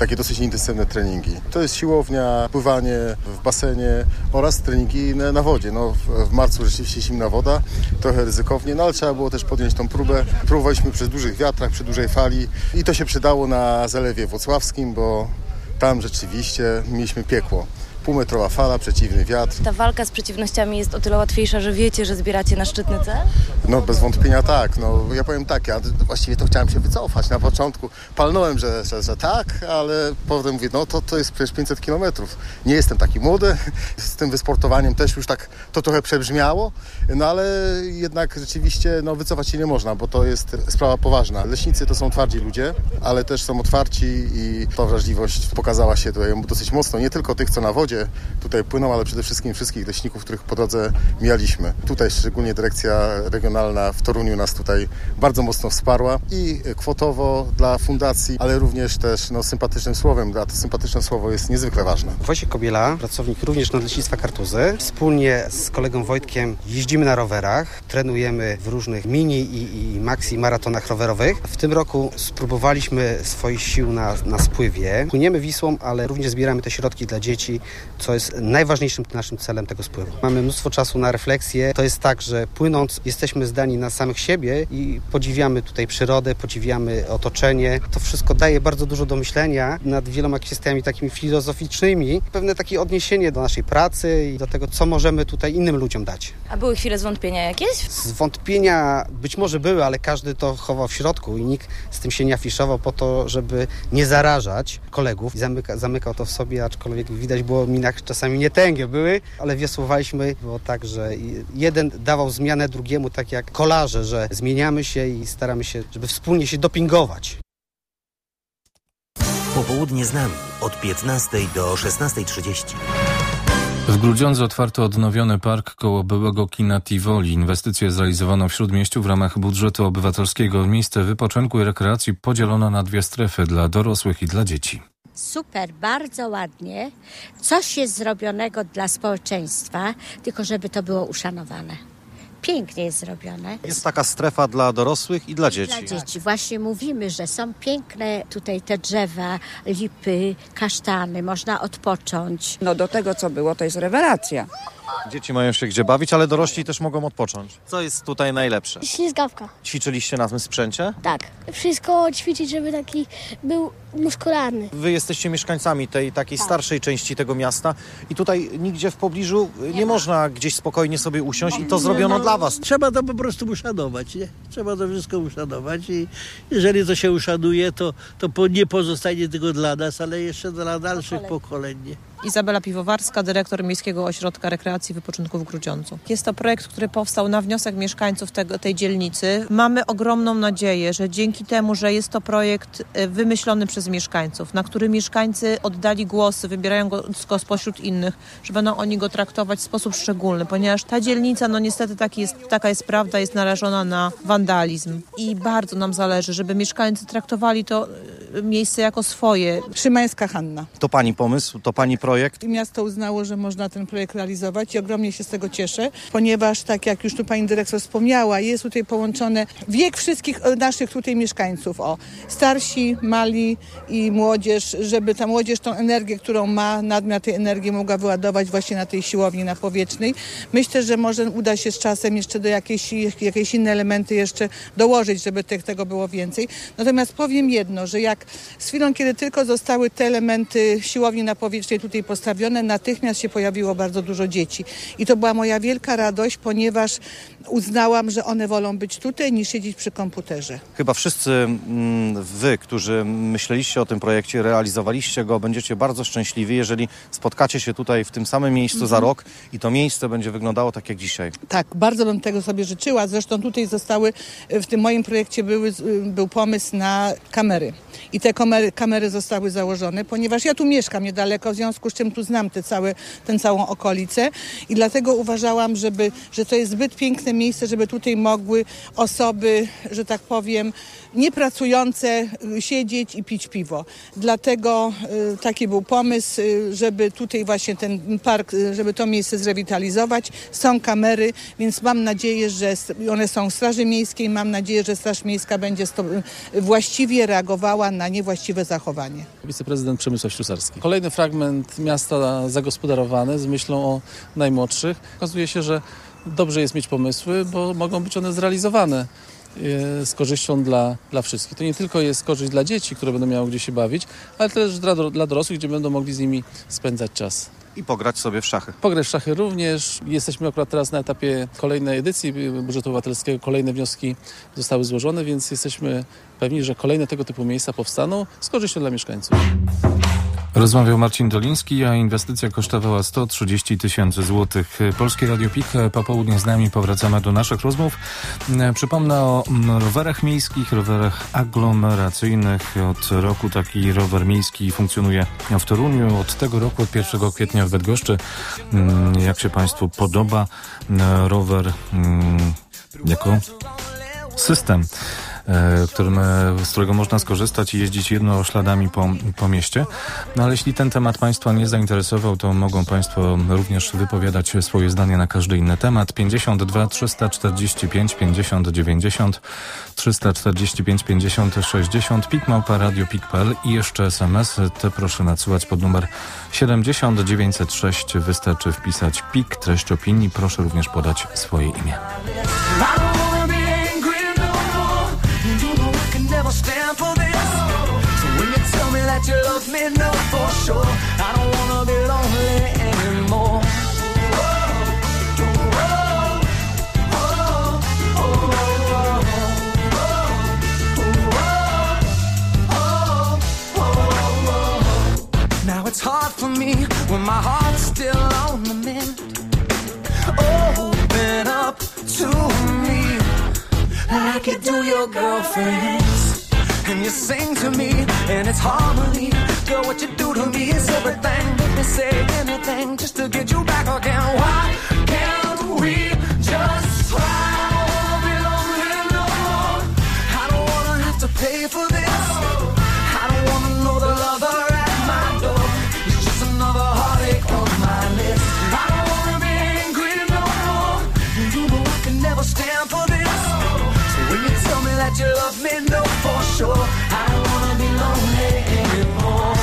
takie dosyć intensywne treningi. To jest siłownia, pływanie w basenie oraz treningi na, na wodzie. No, w, w marcu rzeczywiście zimna woda, trochę ryzykownie, no ale trzeba było też podjąć tą próbę. Próbowaliśmy przy dużych wiatrach, przy dużej fali i to się przydało na Zalewie Włocławskim, bo tam rzeczywiście mieliśmy piekło. Półmetrowa fala, przeciwny wiatr. Ta walka z przeciwnościami jest o tyle łatwiejsza, że wiecie, że zbieracie na szczytny cel? No bez wątpienia tak. No, ja powiem tak, ja właściwie to chciałem się wycofać na początku. Palnąłem, że, że, że tak, ale potem mówię, no to, to jest przecież pięćset kilometrów. Nie jestem taki młody, z tym wysportowaniem też już tak to trochę przebrzmiało, no ale jednak rzeczywiście no, wycofać się nie można, bo to jest sprawa poważna. Leśnicy to są twardzi ludzie, ale też są otwarci i ta wrażliwość pokazała się tutaj dosyć mocno. Nie tylko tych, co na wodzie tutaj płyną, ale przede wszystkim wszystkich leśników, których po drodze mijaliśmy. Tutaj szczególnie dyrekcja regionalna w Toruniu nas tutaj bardzo mocno wsparła i kwotowo dla fundacji, ale również też no, sympatycznym słowem, a to sympatyczne słowo jest niezwykle ważne. Wojciech Kobiela, pracownik również Nadleśnictwa Kartuzy. Wspólnie z kolegą Wojtkiem jeździmy na rowerach, trenujemy w różnych mini i, i maxi maratonach rowerowych. W tym roku spróbowaliśmy swoich sił na, na spływie. Płyniemy Wisłą, ale również zbieramy te środki dla dzieci, co jest najważniejszym naszym celem tego spływu. Mamy mnóstwo czasu na refleksję. To jest tak, że płynąc jesteśmy zdani na samych siebie i podziwiamy tutaj przyrodę, podziwiamy otoczenie. To wszystko daje bardzo dużo do myślenia nad wieloma kwestiami takimi filozoficznymi. Pewne takie odniesienie do naszej pracy i do tego, co możemy tutaj innym ludziom dać. A były chwile zwątpienia jakieś? Zwątpienia być może były, ale każdy to chował w środku i nikt z tym się nie afiszował po to, żeby nie zarażać kolegów. Zamyka, zamykał to w sobie, aczkolwiek widać było w minach czasami nie tęgie były, ale wiosłowaliśmy. Było tak, że jeden dawał zmianę drugiemu, tak jak kolarze, że zmieniamy się i staramy się, żeby wspólnie się dopingować. Popołudnie z nami od piętnastej do szesnastej trzydzieści. W Grudziądzu otwarto odnowiony park koło byłego kina Tivoli. Inwestycję zrealizowano w Śródmieściu w ramach budżetu obywatelskiego. Miejsce wypoczynku i rekreacji podzielono na dwie strefy dla dorosłych i dla dzieci. Super, bardzo ładnie. Coś jest zrobionego dla społeczeństwa, tylko żeby to było uszanowane. Pięknie jest zrobione. Jest taka strefa dla dorosłych i dla dzieci. Dla dzieci. Właśnie mówimy, że są piękne tutaj te drzewa, lipy, kasztany, można odpocząć. No do tego, co było, to jest rewelacja. Dzieci mają się gdzie bawić, ale dorośli też mogą odpocząć. Co jest tutaj najlepsze? Ślizgawka. Ćwiczyliście na tym sprzęcie? Tak. Wszystko ćwiczyć, żeby taki był muskularny. Wy jesteście mieszkańcami tej takiej tak. starszej części tego miasta i tutaj nigdzie w pobliżu nie, nie można gdzieś spokojnie sobie usiąść i to zrobiono dla was. Trzeba to po prostu uszanować, nie? Trzeba to wszystko uszanować i jeżeli to się uszanuje, to, to nie pozostanie tylko dla nas, ale jeszcze dla dalszych pokoleń. Nie? Izabela Piwowarska, dyrektor Miejskiego Ośrodka Rekreacji i Wypoczynku w Grudziądzu. Jest to projekt, który powstał na wniosek mieszkańców tego, tej dzielnicy. Mamy ogromną nadzieję, że dzięki temu, że jest to projekt wymyślony przez mieszkańców, na który mieszkańcy oddali głosy, wybierają go, go spośród innych, że będą oni go traktować w sposób szczególny, ponieważ ta dzielnica, no niestety taki jest, taka jest prawda, jest narażona na wandalizm. I bardzo nam zależy, żeby mieszkańcy traktowali to miejsce jako swoje. Szymańska Hanna. To pani pomysł, to pani projekt. I miasto uznało, że można ten projekt realizować i ogromnie się z tego cieszę, ponieważ tak jak już tu pani dyrektor wspomniała, jest tutaj połączone wiek wszystkich naszych tutaj mieszkańców. O, starsi, mali i młodzież, żeby ta młodzież tą energię, którą ma, nadmiar tej energii mogła wyładować właśnie na tej siłowni na Powietrznej. Myślę, że może uda się z czasem jeszcze do jakiejś, jakieś inne elementy jeszcze dołożyć, żeby tych, tego było więcej. Natomiast powiem jedno, że jak z chwilą, kiedy tylko zostały te elementy siłowni na Powietrznej tutaj postawione, natychmiast się pojawiło bardzo dużo dzieci. I to była moja wielka radość, ponieważ uznałam, że one wolą być tutaj niż siedzieć przy komputerze. Chyba wszyscy wy, którzy myśleliście o tym projekcie, realizowaliście go, będziecie bardzo szczęśliwi, jeżeli spotkacie się tutaj w tym samym miejscu mhm. za rok i to miejsce będzie wyglądało tak jak dzisiaj. Tak, bardzo bym tego sobie życzyła. Zresztą tutaj zostały, w tym moim projekcie były, był pomysł na kamery. I te kamery, kamery zostały założone, ponieważ ja tu mieszkam niedaleko, w związku z czym tu znam te całe, tę całą okolicę i dlatego uważałam, żeby, że to jest zbyt piękne miejsce, żeby tutaj mogły osoby, że tak powiem, niepracujące siedzieć i pić piwo. Dlatego y, taki był pomysł, y, żeby tutaj właśnie ten park, y, żeby to miejsce zrewitalizować. Są kamery, więc mam nadzieję, że one są w Straży Miejskiej, mam nadzieję, że Straż Miejska będzie sto, y, właściwie reagowała na na niewłaściwe zachowanie. Wiceprezydent Przemysław Ślusarski. Kolejny fragment miasta zagospodarowany z myślą o najmłodszych. Okazuje się, że dobrze jest mieć pomysły, bo mogą być one zrealizowane z korzyścią dla, dla wszystkich. To nie tylko jest korzyść dla dzieci, które będą miały gdzie się bawić, ale też dla, dla dorosłych, gdzie będą mogli z nimi spędzać czas. I pograć sobie w szachy. Pograć w szachy również. Jesteśmy akurat teraz na etapie kolejnej edycji budżetu obywatelskiego. Kolejne wnioski zostały złożone, więc jesteśmy pewni, że kolejne tego typu miejsca powstaną z korzyścią dla mieszkańców. Rozmawiał Marcin Doliński, a inwestycja kosztowała sto trzydzieści tysięcy złotych. Polskie Radio P I K, popołudnie z nami, powracamy do naszych rozmów. Przypomnę o rowerach miejskich, rowerach aglomeracyjnych. Od roku taki rower miejski funkcjonuje w Toruniu. Od tego roku, od pierwszego kwietnia w Bydgoszczy. Jak się Państwu podoba rower jako system, Którym, z którego można skorzystać i jeździć jednośladami po, po mieście. No ale jeśli ten temat Państwa nie zainteresował, to mogą Państwo również wypowiadać swoje zdanie na każdy inny temat. pięćdziesiąt dwa trzysta czterdzieści pięć pięćdziesiąt dziewięćdziesiąt, trzysta czterdzieści pięć pięćdziesiąt sześćdziesiąt, pik małpa radio pik kropka p l i jeszcze es em es. Te proszę nadsyłać pod numer siedemdziesiąt dziewięćset sześć. Wystarczy wpisać pik, treść opinii. Proszę również podać swoje imię. Stand for this. So when you tell me that you love me, no for sure. I don't wanna be lonely anymore. Now it's hard for me when my heart's still on the mend. Open up to me like you do your girlfriends. And you sing to me, and it's harmony. Girl, what you do to me is everything. Make me say anything just to get you back again. Why can't we just try? I don't wanna be lonely no more. I don't wanna have to pay for this. I don't wanna know the lover at my door. It's just another heartache on my list. I don't wanna be angry no more. You know I can never stand for this. So when you tell me that you love me, no for sure. I don't wanna be lonely anymore.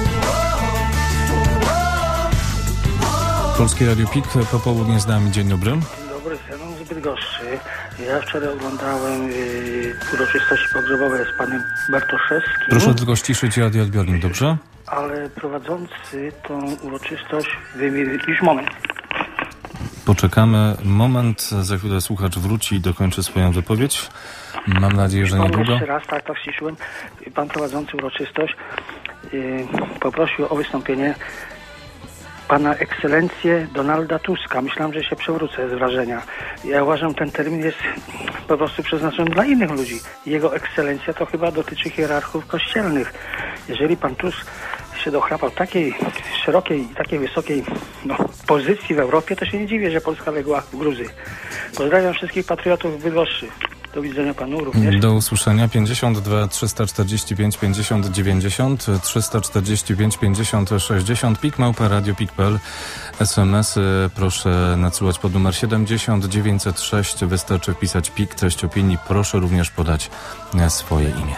Polskie Radio P I K, popołudnie z nami. Dzień dobry. Dzień dobry, Zenon z Bydgoszczy. Ja wczoraj oglądałem yy, uroczystości pogrzebowe z panem Bartoszewskim. Proszę tylko ściszyć radioodbiornik, dobrze? Ale prowadzący tą uroczystość wymienił... Już moment. Poczekamy moment, za chwilę słuchacz wróci i dokończy swoją wypowiedź. Mam nadzieję, że niedługo. Jeszcze raz, tak, tak ściszyłem. Pan prowadzący uroczystość yy, poprosił o wystąpienie pana ekscelencję Donalda Tuska. Myślałem, że się przewrócę z wrażenia. Ja uważam, że ten termin jest po prostu przeznaczony dla innych ludzi. Jego ekscelencja to chyba dotyczy hierarchów kościelnych. Jeżeli pan Tusk się dochrapał takiej szerokiej i takiej wysokiej no, pozycji w Europie, to się nie dziwię, że Polska legła w gruzy. Pozdrawiam wszystkich patriotów w Bydgoszczy. Do widzenia panu również. Do usłyszenia. pięćdziesiąt dwa trzysta czterdzieści pięć pięćdziesiąt dziewięćdziesiąt, trzysta czterdzieści pięć pięćdziesiąt sześćdziesiąt, pik małpa radio pik kropka p l. es em es proszę nadsyłać pod numer siedemdziesiąt dziewięćset sześć. Wystarczy wpisać pik, treść opinii. Proszę również podać swoje imię.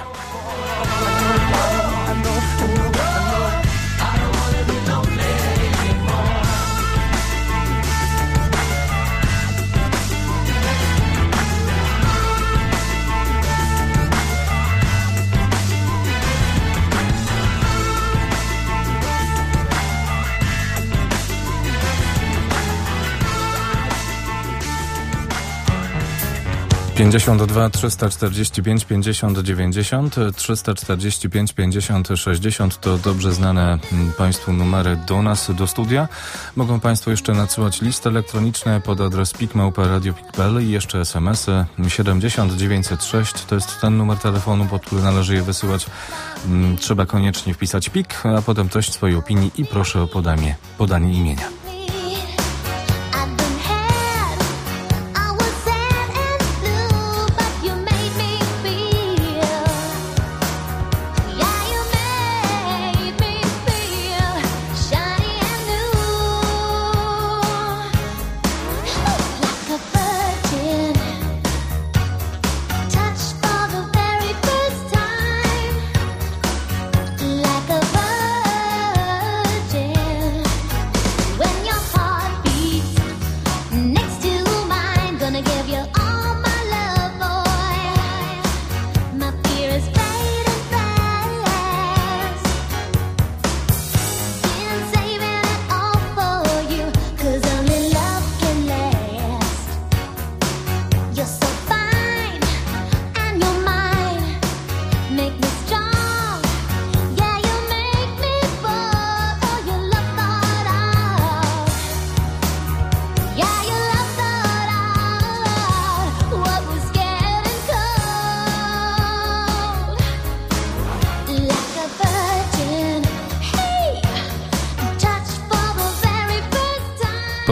pięćdziesiąt dwa trzysta czterdzieści pięć pięćdziesiąt dziewięćdziesiąt, trzysta czterdzieści pięć pięćdziesiąt sześćdziesiąt to dobrze znane Państwu numery do nas, do studia. Mogą Państwo jeszcze nadsyłać listy elektroniczne pod adres pik małpa radio pik kropka p l i jeszcze es em esy siedemdziesiąt dziewięćset sześć. To jest ten numer telefonu, pod który należy je wysyłać. Trzeba koniecznie wpisać pik, a potem treść swojej opinii i proszę o podanie, podanie imienia.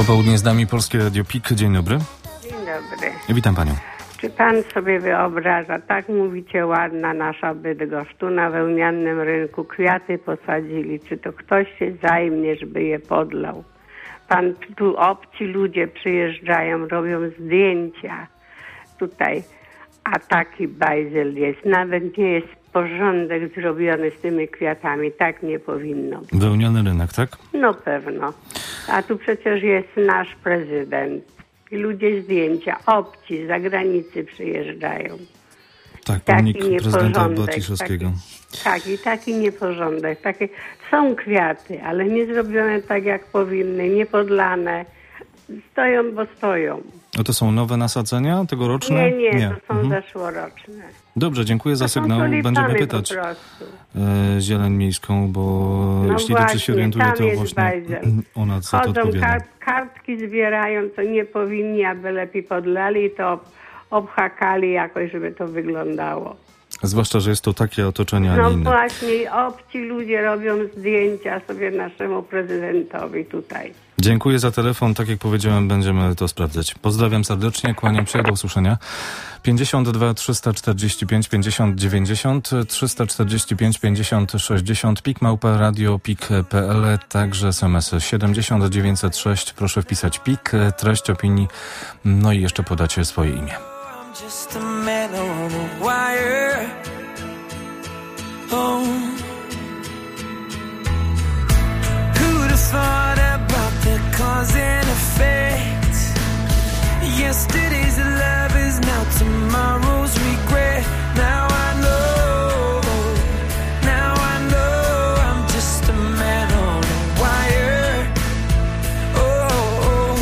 Popołudnie z nami Polskie Radio P I K. Dzień dobry. Dzień dobry. Witam panią. Czy pan sobie wyobraża, tak mówicie, ładna nasza Bydgoszcz, tu na wełnianym rynku kwiaty posadzili, czy to ktoś się zajmie, żeby je podlał? Pan, tu obcy ludzie przyjeżdżają, robią zdjęcia tutaj, a taki bajzel jest, nawet nie jest porządek zrobiony z tymi kwiatami, tak nie powinno być. Wełniany rynek, tak? No pewno, a tu przecież jest nasz prezydent. I ludzie zdjęcia, obci z zagranicy przyjeżdżają. Tak, pomnik prezydenta Baciszewskiego. Taki, tak, i taki nieporządek. Takie, są kwiaty, ale nie zrobione tak, jak powinny, nie podlane. Stoją, bo stoją. A to są nowe nasadzenia tegoroczne? Nie, nie, nie. to są mhm. zeszłoroczne. Dobrze, dziękuję za to sygnał. Będziemy pytać e, Zieleń Miejską, bo no jeśli właśnie, dobrze się orientuję, to właśnie bajzel. ona za to Chodzą, odpowiada. kart, kartki zbierają, co nie powinni, aby lepiej podlali, to obhakali jakoś, żeby to wyglądało. Zwłaszcza, że jest to takie otoczenie, a No nie inne. właśnie, obci ludzie robią zdjęcia sobie naszemu prezydentowi tutaj. Dziękuję za telefon. Tak jak powiedziałem, będziemy to sprawdzać. Pozdrawiam serdecznie, kłaniam się, do usłyszenia. pięćdziesiąt dwa trzysta czterdzieści pięć pięćdziesiąt dziewięćdziesiąt, trzysta czterdzieści pięć pięćdziesiąt sześćdziesiąt, P I K małpa radio P I K kropka P L, także S M S siedemdziesiąt dziewięćset sześć. Proszę wpisać P I K, treść opinii, no i jeszcze podacie swoje imię. Just a man on a wire. Oh, who'd have thought about the cause and effect? Yesterday's love is now tomorrow's regret. Now I know, now I know I'm just a man on a wire. Oh, oh.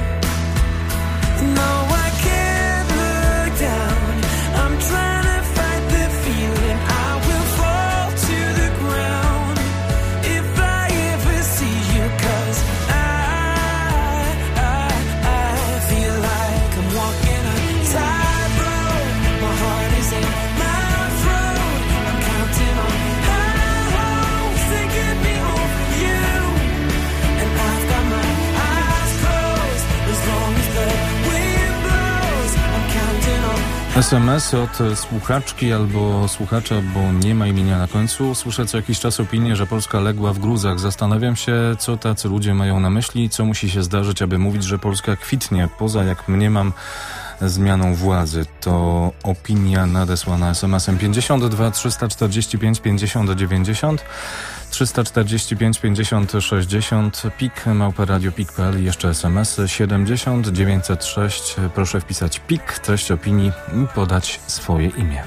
No, I can't look down. I'm trying to fight the feeling. I will fall to the ground if I ever see you, 'cause I, I, I feel like I'm walking a tightrope. My heart is in my throat. I'm counting on how to get me over you, and I've got my eyes closed as long as the wind blows. I'm counting on. S M S od słuchaczki albo słuchacza, bo nie ma imienia na końcu. Słyszę co jakiś czas opinię, że Polska legła w gruzach. Zastanawiam się, co tacy ludzie mają na myśli, co musi się zdarzyć, aby mówić, że Polska kwitnie, poza, jak mniemam, zmianą władzy. To opinia nadesłana S M S-em pięćdziesiąt dwa trzysta czterdzieści pięć pięćdziesiąt dziewięćdziesiąt, trzysta czterdzieści pięć pięćdziesiąt sześćdziesiąt, P I K małpa radio P I K kropka P L i jeszcze S M S siedemdziesiąt dziewięćset sześć. Proszę wpisać P I K, treść opinii i podać swoje imię.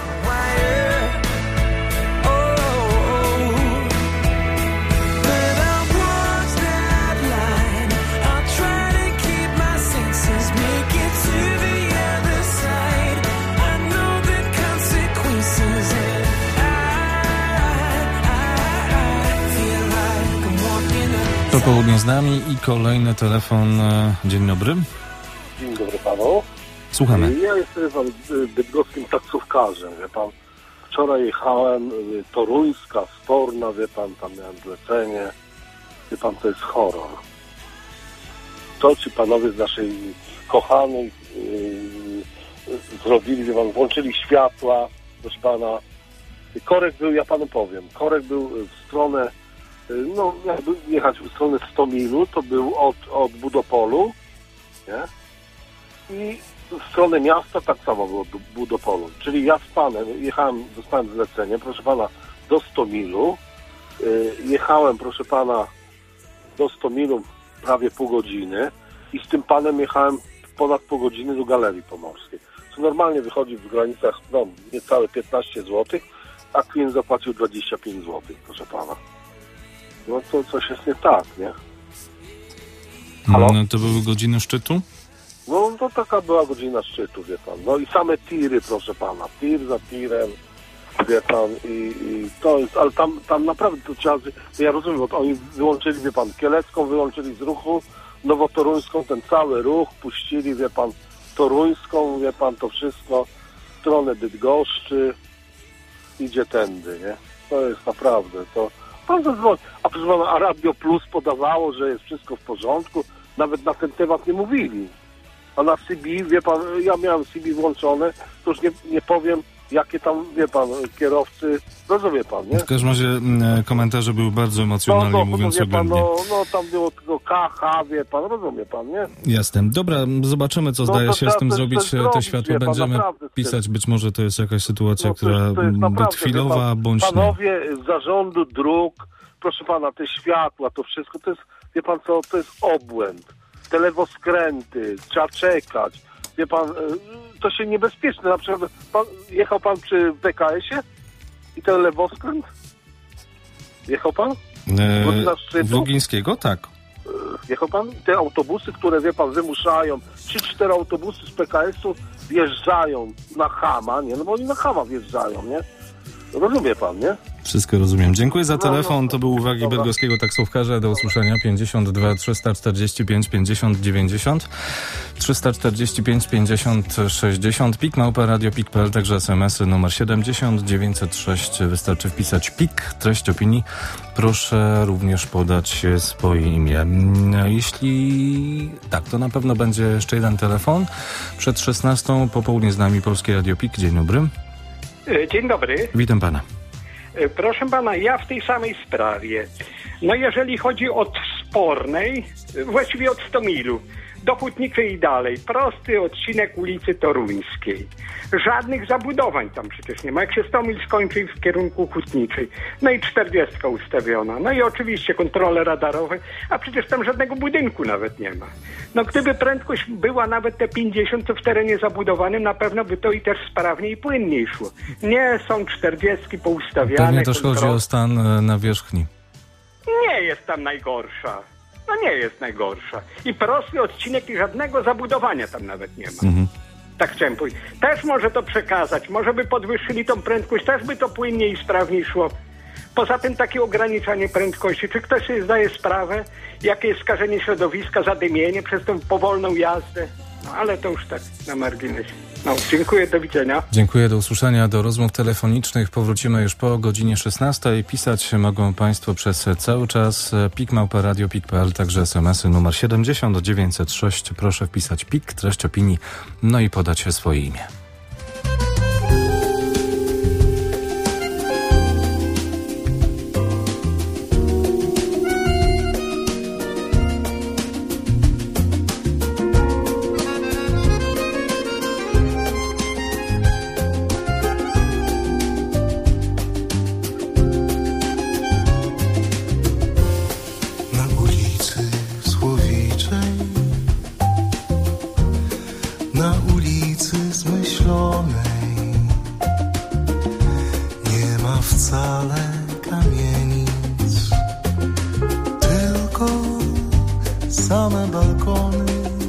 Popołudnie z nami i kolejny telefon. Dzień dobry. Dzień dobry panu. Słuchamy. Ja jestem pan bydgoskim taksówkarzem, wie pan. Wczoraj jechałem, Toruńska, Sporna, wie pan, tam miałem zlecenie. Wie pan, to jest horror. To ci panowie z naszej kochanej yy, zrobili, wie pan, włączyli światła, proszę pana. Korek był, ja panu powiem, korek był w stronę, no jakby jechać w stronę sto milu, to był od, od Budopolu, nie? I w stronę miasta tak samo było od Budopolu. Czyli ja z panem jechałem, dostałem zlecenie, proszę pana, do sto milu. Yy, jechałem, proszę pana, do sto milu prawie pół godziny i z tym panem jechałem ponad pół godziny do Galerii Pomorskiej. Co normalnie wychodzi w granicach, no, niecałe piętnaście złotych, a klient zapłacił dwadzieścia pięć złotych, proszę pana. No to coś jest nie tak, nie? Halo? No, to były godziny szczytu? No to taka była godzina szczytu, wie pan. No i same tiry, proszę pana. Tir za tirem, wie pan, i, i to jest, ale tam, tam naprawdę to trzeba, ja rozumiem, bo oni wyłączyli, wie pan, Kielecką wyłączyli z ruchu, Nowotoruńską, ten cały ruch, puścili, wie pan, Toruńską, wie pan, to wszystko, w stronę Bydgoszczy, idzie tędy, nie? To jest naprawdę, to pan zadzwoni. A proszę pana, a Radio Plus podawało, że jest wszystko w porządku, nawet na ten temat nie mówili. A na C B, wie pan, ja miałem C B włączone, to już nie, nie powiem, jakie tam, wie pan, kierowcy, rozumie pan, nie? W każdym razie m, komentarze były bardzo emocjonalnie, no, no, mówiąc wie pan, oględnie. no, no tam było tylko K, H, wie pan, rozumie pan, nie? Jasne. Dobra, zobaczymy, co No, zdaje to się z trzeba tym coś- zrobić. coś Te zrobić, światło wie pan, będziemy naprawdę z tym. pisać. Być może to jest jakaś sytuacja, No, to która jest, to jest by naprawdę, chwilowa, wie pan, bądź nie. Panowie z zarządu dróg, proszę pana, te światła, to wszystko, to jest, wie pan co, to jest obłęd. Te lewoskręty, trzeba czekać. Wie pan, y, to się niebezpieczne. Na przykład pan, jechał pan przy P K S-ie i ten lewoskręt? Jechał pan? Godzina szczytu? E, Wogińskiego? Tak. Y, Jechał pan? Te autobusy, które, wie pan, wymuszają, trzy cztery autobusy z P K S-u wjeżdżają na Hama, nie? No bo oni na Hama wjeżdżają, nie? Rozumie pan, nie? Wszystko rozumiem. Dziękuję za No, telefon. no, To był uwagi dobra. bydgoskiego taksówkarza. Do usłyszenia. pięćdziesiąt dwa trzysta czterdzieści pięć pięćdziesiąt dziewięćdziesiąt, trzysta czterdzieści pięć pięćdziesiąt sześćdziesiąt, pik małpa radio pik kropka p l, także smsy numer siedemdziesiąt dziewięćset sześć. Wystarczy wpisać pik, treść opinii. Proszę również podać swoje imię. Jeśli tak, to na pewno będzie jeszcze jeden telefon. Przed szesnastą popołudnie z nami Polskie Radio Pik. Dzień dobry. Dzień dobry. Witam pana. Proszę pana, ja w tej samej sprawie. No jeżeli chodzi od Spornej, właściwie od Stomilu, do Hutniczej i dalej, prosty odcinek ulicy Toruńskiej. Żadnych zabudowań tam przecież nie ma. Jak się Stomil skończy w kierunku Hutniczej. No i czterdziestka ustawiona. No i oczywiście kontrole radarowe, a przecież tam żadnego budynku nawet nie ma. No gdyby prędkość była nawet te pięćdziesiąt, to w terenie zabudowanym na pewno by to i też sprawniej i płynniej szło. Nie, są czterdziestki poustawiane. Pewnie też chodzi kontrole- o stan e, nawierzchni. Nie jest tam najgorsza. No nie jest najgorsza. I prosty odcinek i żadnego zabudowania tam nawet nie ma. Mhm. Tak chciałem powiedzieć. Też może to przekazać. Może by podwyższyli tą prędkość, też by to płynniej i sprawniej szło. Poza tym takie ograniczanie prędkości. Czy ktoś sobie zdaje sprawę, jakie jest skażenie środowiska, zadymienie przez tą powolną jazdę? No ale to już tak na marginesie. No, dziękuję, do widzenia. Dziękuję, do usłyszenia. Do rozmów telefonicznych powrócimy już po godzinie szesnastej. Pisać mogą państwo przez cały czas pik małpa radio pik kropka p l, także smsy numer siedemdziesiąt dziewięćset sześć. Proszę wpisać pik, treść opinii, no i podać swoje imię. Na ulicy Słowiczej, na ulicy Zmyślonej, nie ma wcale kamienic, tylko same balkony.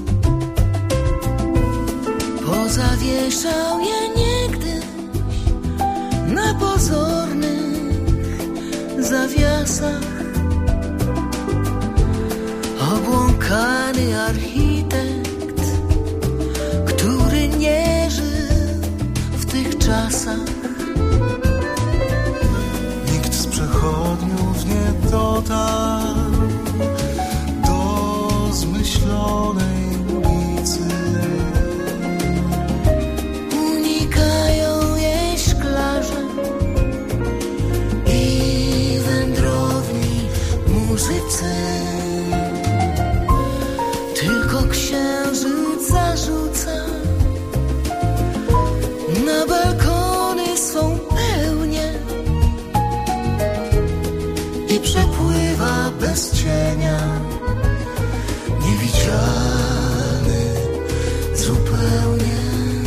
Pozawieszał je niegdyś na pozornych zawiasach obłąkany architekt, który nie żył w tych czasach. Nikt z przechodniów nie dotarł do zmyślonej ulicy. Unikają jej szklarze i wędrowni muzycy. Tylko księżyc zarzuca na balkony swą pełnię I przepływa bez cienia, niewidzialny zupełnie.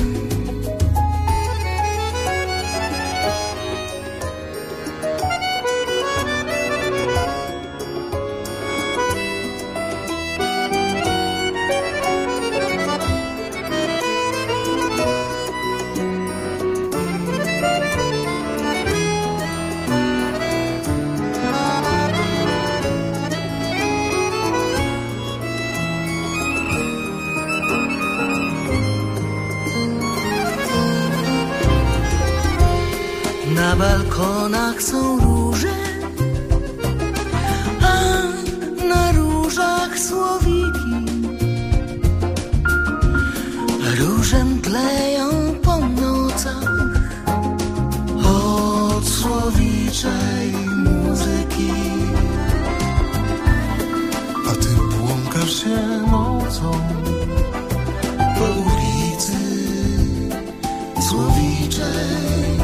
Na balkonach są róże, a na różach słowiki. kurzem tleją po nocach od słowiczej muzyki. A ty błąkasz się nocą po ulicy słowiczej,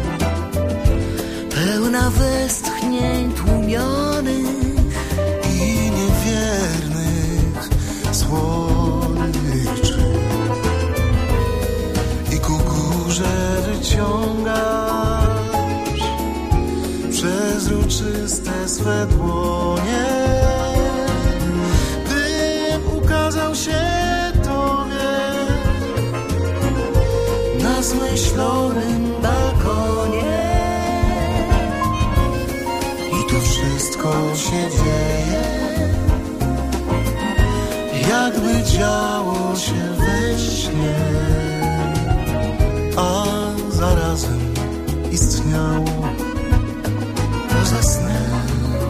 pełna westchnień tłumionych i niewiernych słodyczy. I ku górze wyciągasz przezroczyste swe dłonie, bym ukazał się Tobie na zmyślonym balkonie. I to wszystko się dzieje, jakby działo się we śnie, a zarazem istniało poza snem.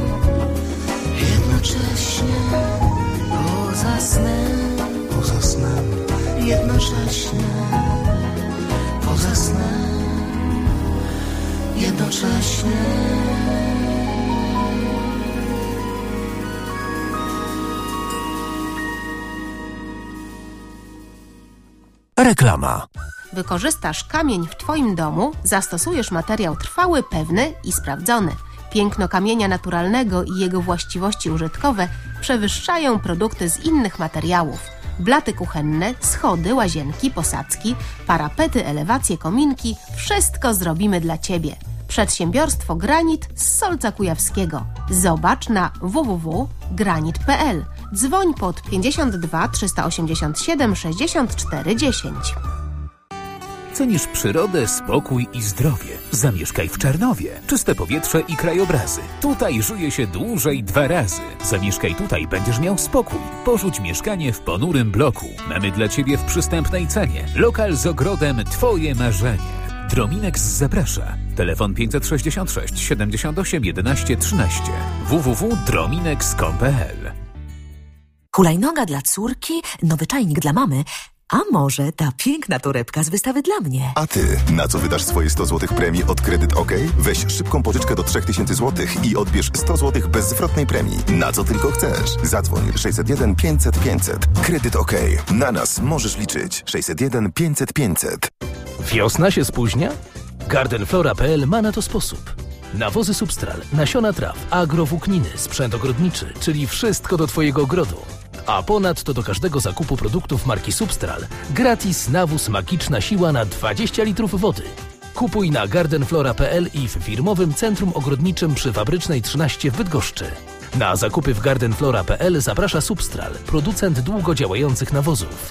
Jednocześnie poza snem, poza snem, jednocześnie poza snem, jednocześnie. Reklama. Wykorzystasz kamień w Twoim domu, zastosujesz materiał trwały, pewny i sprawdzony. Piękno kamienia naturalnego i jego właściwości użytkowe przewyższają produkty z innych materiałów. Blaty kuchenne, schody, łazienki, posadzki, parapety, elewacje, kominki – wszystko zrobimy dla Ciebie. Przedsiębiorstwo Granit z Solca Kujawskiego. Zobacz na w w w kropka granit kropka p l. Dzwoń pod pięćdziesiąt dwa trzysta osiemdziesiąt siedem sześćdziesiąt cztery dziesięć. Cenisz przyrodę, spokój i zdrowie? Zamieszkaj w Czarnowie. Czyste powietrze i krajobrazy. Tutaj żyje się dłużej dwa razy. Zamieszkaj tutaj, będziesz miał spokój. Porzuć mieszkanie w ponurym bloku. Mamy dla Ciebie w przystępnej cenie. Lokal z ogrodem Twoje marzenie. Drominex zaprasza. Telefon pięćset sześćdziesiąt sześć siedemdziesiąt osiem jedenaście trzynaście. w w w kropka drominex kropka p l. Hulajnoga dla córki, nowy czajnik dla mamy. A może ta piękna torebka z wystawy dla mnie? A ty, na co wydasz swoje sto złotych premii od Kredyt OK? Weź szybką pożyczkę do trzy tysiące złotych i odbierz sto złotych bezzwrotnej premii. Na co tylko chcesz. Zadzwoń sześćset jeden pięćset pięćset. Kredyt OK. Na nas możesz liczyć. sześćset jeden pięćset pięćset. Wiosna się spóźnia? Gardenflora kropka p l ma na to sposób. Nawozy Substral, nasiona traw, agrowłókniny, sprzęt ogrodniczy, czyli wszystko do Twojego ogrodu. A ponadto do każdego zakupu produktów marki Substral gratis nawóz Magiczna Siła na dwadzieścia litrów wody. Kupuj na gardenflora kropka p l i w firmowym centrum ogrodniczym przy Fabrycznej trzynaście w Bydgoszczy. Na zakupy w gardenflora kropka p l zaprasza Substral, producent długodziałających nawozów.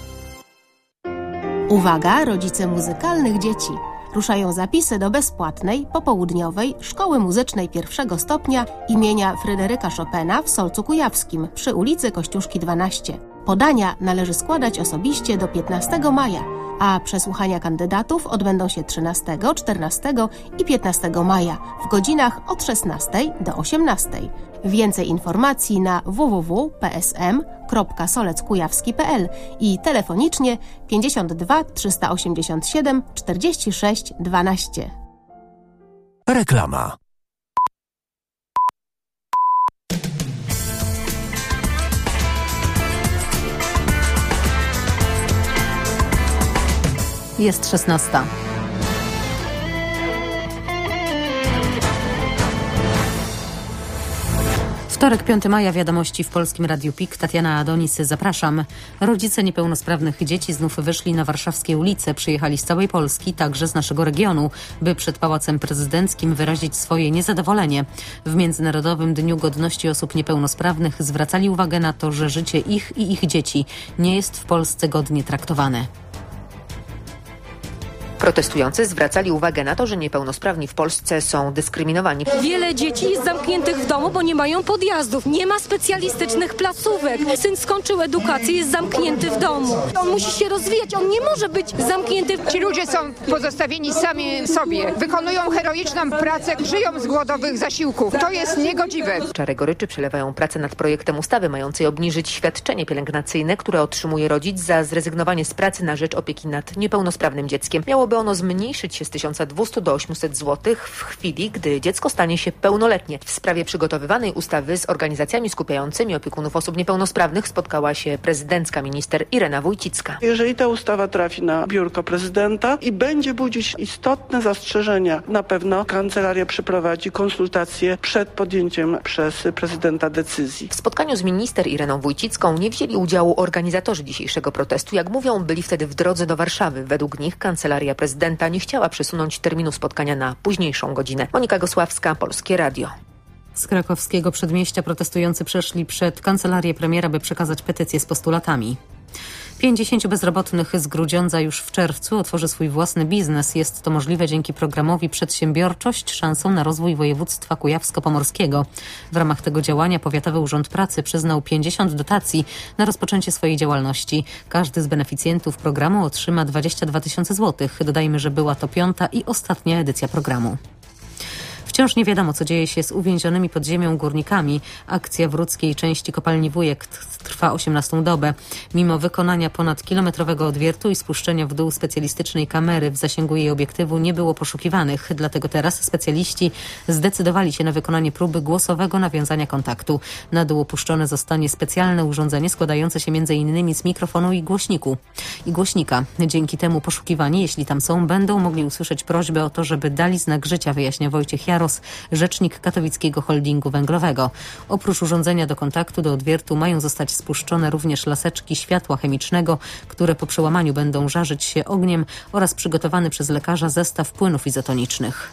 Uwaga, rodzice muzykalnych dzieci! Ruszają zapisy do bezpłatnej, popołudniowej Szkoły Muzycznej pierwszego stopnia imienia Fryderyka Chopina w Solcu Kujawskim przy ulicy Kościuszki dwanaście. Podania należy składać osobiście do piętnastego maja, a przesłuchania kandydatów odbędą się trzynastego, czternastego i piętnastego maja w godzinach od szesnastej do osiemnastej. Więcej informacji na w w w kropka p s m kropka solec kujawski kropka p l i telefonicznie pięćdziesiąt dwa trzysta osiemdziesiąt siedem czterdzieści sześć dwanaście. Reklama. Jest szesnasta. Wtorek, piątego maja, wiadomości w Polskim Radiu P I K. Tatiana Adonis, zapraszam. Rodzice niepełnosprawnych dzieci znów wyszli na warszawskie ulice. Przyjechali z całej Polski, także z naszego regionu, by przed Pałacem Prezydenckim wyrazić swoje niezadowolenie. W Międzynarodowym Dniu Godności Osób Niepełnosprawnych zwracali uwagę na to, że życie ich i ich dzieci nie jest w Polsce godnie traktowane. Protestujący zwracali uwagę na to, że niepełnosprawni w Polsce są dyskryminowani. Wiele dzieci jest zamkniętych w domu, bo nie mają podjazdów. Nie ma specjalistycznych placówek. Syn skończył edukację, jest zamknięty w domu. On musi się rozwijać, on nie może być zamknięty. Ci ludzie są pozostawieni sami sobie. Wykonują heroiczną pracę, żyją z głodowych zasiłków. To jest niegodziwe. Czarę goryczy przelewają pracę nad projektem ustawy mającej obniżyć świadczenie pielęgnacyjne, które otrzymuje rodzic za zrezygnowanie z pracy na rzecz opieki nad niepełnosprawnym dzieckiem. Miałoby ono zmniejszyć się z tysiąc dwieście do osiemset złotych w chwili, gdy dziecko stanie się pełnoletnie. W sprawie przygotowywanej ustawy z organizacjami skupiającymi opiekunów osób niepełnosprawnych spotkała się prezydencka minister Irena Wójcicka. Jeżeli ta ustawa trafi na biurko prezydenta i będzie budzić istotne zastrzeżenia, na pewno kancelaria przeprowadzi konsultacje przed podjęciem przez prezydenta decyzji. W spotkaniu z minister Ireną Wójcicką nie wzięli udziału organizatorzy dzisiejszego protestu. Jak mówią, byli wtedy w drodze do Warszawy. Według nich kancelaria prezydenta nie chciała przesunąć terminu spotkania na późniejszą godzinę. Monika Gosławska, Polskie Radio. Z krakowskiego przedmieścia protestujący przeszli przed kancelarię premiera, by przekazać petycję z postulatami. pięćdziesięciu bezrobotnych z Grudziądza już w czerwcu otworzy swój własny biznes. Jest to możliwe dzięki programowi Przedsiębiorczość, szansą na rozwój województwa kujawsko-pomorskiego. W ramach tego działania Powiatowy Urząd Pracy przyznał pięćdziesiąt dotacji na rozpoczęcie swojej działalności. Każdy z beneficjentów programu otrzyma dwadzieścia dwa tysiące złotych. Dodajmy, że była to piąta i ostatnia edycja programu. Wciąż nie wiadomo, co dzieje się z uwięzionymi pod ziemią górnikami. Akcja w łódzkiej części kopalni Wujek trwa osiemnastą dobę. Mimo wykonania ponad kilometrowego odwiertu i spuszczenia w dół specjalistycznej kamery w zasięgu jej obiektywu nie było poszukiwanych. Dlatego teraz specjaliści zdecydowali się na wykonanie próby głosowego nawiązania kontaktu. Na dół opuszczone zostanie specjalne urządzenie składające się między innymi z mikrofonu i głośniku. I głośnika. Dzięki temu poszukiwani, jeśli tam są, będą mogli usłyszeć prośbę o to, żeby dali znak życia, wyjaśnia Wojciech Jaros, rzecznik katowickiego holdingu węglowego. Oprócz urządzenia do kontaktu do odwiertu mają zostać spuszczone również laseczki światła chemicznego, które po przełamaniu będą żarzyć się ogniem, oraz przygotowany przez lekarza zestaw płynów izotonicznych.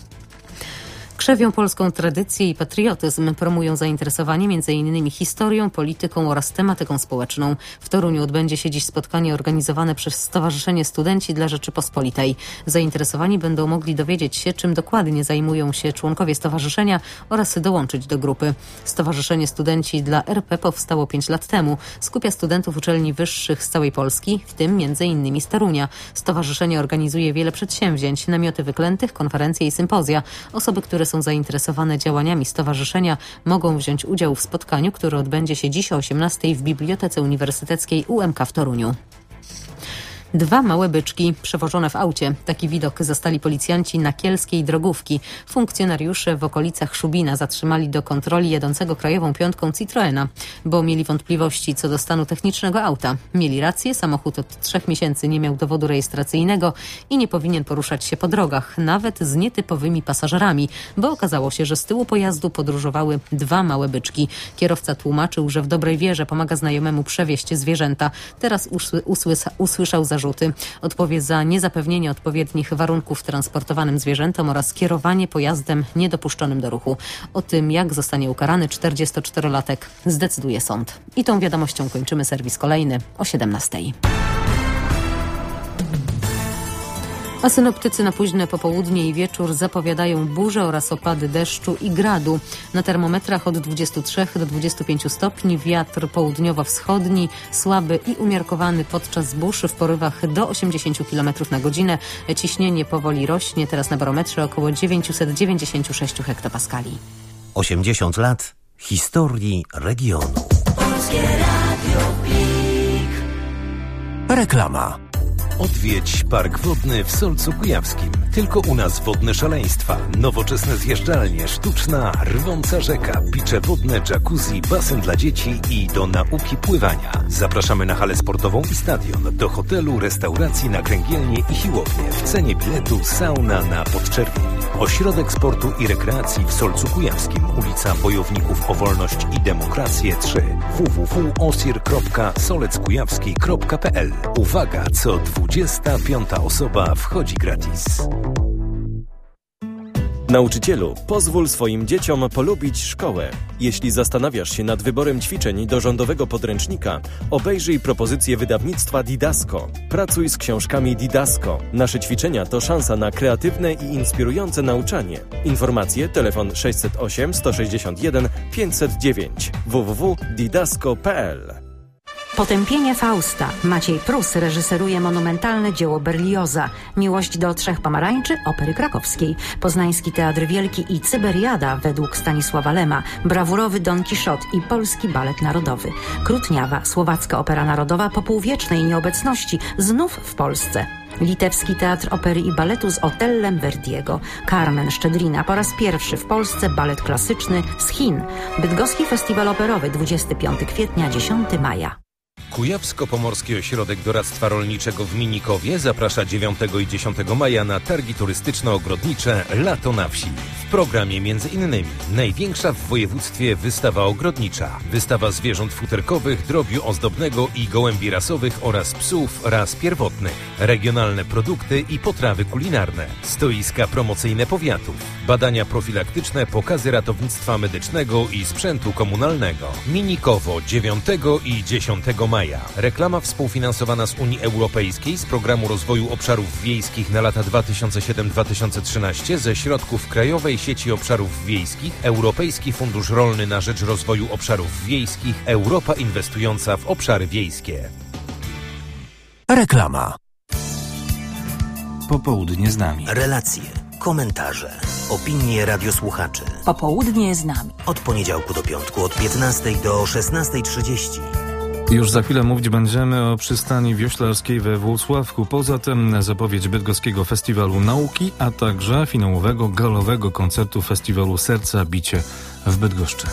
Krzewią polską tradycję i patriotyzm, promują zainteresowanie między innymi historią, polityką oraz tematyką społeczną. W Toruniu odbędzie się dziś spotkanie organizowane przez Stowarzyszenie Studenci dla Rzeczypospolitej. Zainteresowani będą mogli dowiedzieć się, czym dokładnie zajmują się członkowie stowarzyszenia oraz dołączyć do grupy. Stowarzyszenie Studenci dla R P powstało pięć lat temu. Skupia studentów uczelni wyższych z całej Polski, w tym między innymi z Torunia. Stowarzyszenie organizuje wiele przedsięwzięć, namioty wyklętych, konferencje i sympozja. Osoby, które są zainteresowane działaniami stowarzyszenia, mogą wziąć udział w spotkaniu, które odbędzie się dziś o osiemnastej w Bibliotece Uniwersyteckiej U M K w Toruniu. Dwa małe byczki przewożone w aucie. Taki widok zastali policjanci na kielskiej drogówki. Funkcjonariusze w okolicach Szubina zatrzymali do kontroli jadącego krajową piątką Citroena, bo mieli wątpliwości co do stanu technicznego auta. Mieli rację, samochód od trzech miesięcy nie miał dowodu rejestracyjnego i nie powinien poruszać się po drogach, nawet z nietypowymi pasażerami, bo okazało się, że z tyłu pojazdu podróżowały dwa małe byczki. Kierowca tłumaczył, że w dobrej wierze pomaga znajomemu przewieźć zwierzęta. Teraz usły- usłys- usłyszał zarzuty. Odpowie za niezapewnienie odpowiednich warunków transportowanym zwierzętom oraz kierowanie pojazdem niedopuszczonym do ruchu. O tym, jak zostanie ukarany czterdziestoczterolatek, zdecyduje sąd. I tą wiadomością kończymy serwis kolejny o siedemnastej. A synoptycy na późne popołudnie i wieczór zapowiadają burze oraz opady deszczu i gradu. Na termometrach od dwudziestu trzech do dwudziestu pięciu stopni, wiatr południowo-wschodni, słaby i umiarkowany podczas burz w porywach do osiemdziesięciu kilometrów na godzinę. Ciśnienie powoli rośnie, teraz na barometrze około dziewięćset dziewięćdziesiąt sześć hektopaskali. osiemdziesiąt lat historii regionu. Polskie Radio Pik. Reklama. Odwiedź Park Wodny w Solcu Kujawskim. Tylko u nas wodne szaleństwa, nowoczesne zjeżdżalnie, sztuczna, rwąca rzeka, picze wodne, jacuzzi, basen dla dzieci i do nauki pływania. Zapraszamy na halę sportową i stadion, do hotelu, restauracji na Kręgielnie i Siłownię. W cenie biletu sauna na Podczerwieni. Ośrodek Sportu i Rekreacji w Solcu Kujawskim, ulica Bojowników o Wolność i Demokrację trzy. w w w kropka osir kropka soleckujawski kropka p l. Uwaga, co dwudziesta piąta osoba wchodzi gratis. Nauczycielu, pozwól swoim dzieciom polubić szkołę. Jeśli zastanawiasz się nad wyborem ćwiczeń do rządowego podręcznika, obejrzyj propozycję wydawnictwa Didasco. Pracuj z książkami Didasco. Nasze ćwiczenia to szansa na kreatywne i inspirujące nauczanie. Informacje telefon sześćset osiem, sto sześćdziesiąt jeden, pięćset dziewięć w w w kropka didasco kropka p l. Potępienie Fausta. Maciej Prus reżyseruje monumentalne dzieło Berlioza. Miłość do trzech pomarańczy opery krakowskiej. Poznański Teatr Wielki i Cyberiada według Stanisława Lema. Brawurowy Don Quixote i Polski Balet Narodowy. Krutniawa, słowacka opera narodowa po półwiecznej nieobecności znów w Polsce. Litewski Teatr Opery i Baletu z Otellem Verdiego. Carmen Szczedrina po raz pierwszy w Polsce balet klasyczny z Chin. Bydgoski Festiwal Operowy dwudziestego piątego kwietnia, dziesiątego maja. Kujawsko-Pomorski Ośrodek Doradztwa Rolniczego w Minikowie zaprasza dziewiątego i dziesiątego maja na targi turystyczno-ogrodnicze Lato na wsi. W programie między innymi największa w województwie wystawa ogrodnicza, wystawa zwierząt futerkowych, drobiu ozdobnego i gołębi rasowych oraz psów ras pierwotnych, regionalne produkty i potrawy kulinarne, stoiska promocyjne powiatów, badania profilaktyczne, pokazy ratownictwa medycznego i sprzętu komunalnego. Minikowo dziewiątego i dziesiątego maja. Reklama współfinansowana z Unii Europejskiej z Programu Rozwoju Obszarów Wiejskich na lata dwa tysiące siedem do dwa tysiące trzynaście ze środków Krajowej Sieci Obszarów Wiejskich, Europejski Fundusz Rolny na rzecz Rozwoju Obszarów Wiejskich, Europa inwestująca w obszary wiejskie. Reklama. Popołudnie z nami. Relacje, komentarze, opinie radiosłuchaczy. Popołudnie z nami. Od poniedziałku do piątku od piętnastej do szesnastej trzydzieści. Już za chwilę mówić będziemy o przystani wioślarskiej we Włocławku. Poza tym zapowiedź Bydgoskiego Festiwalu Nauki, a także finałowego galowego koncertu festiwalu Serca Bicie w Bydgoszczy.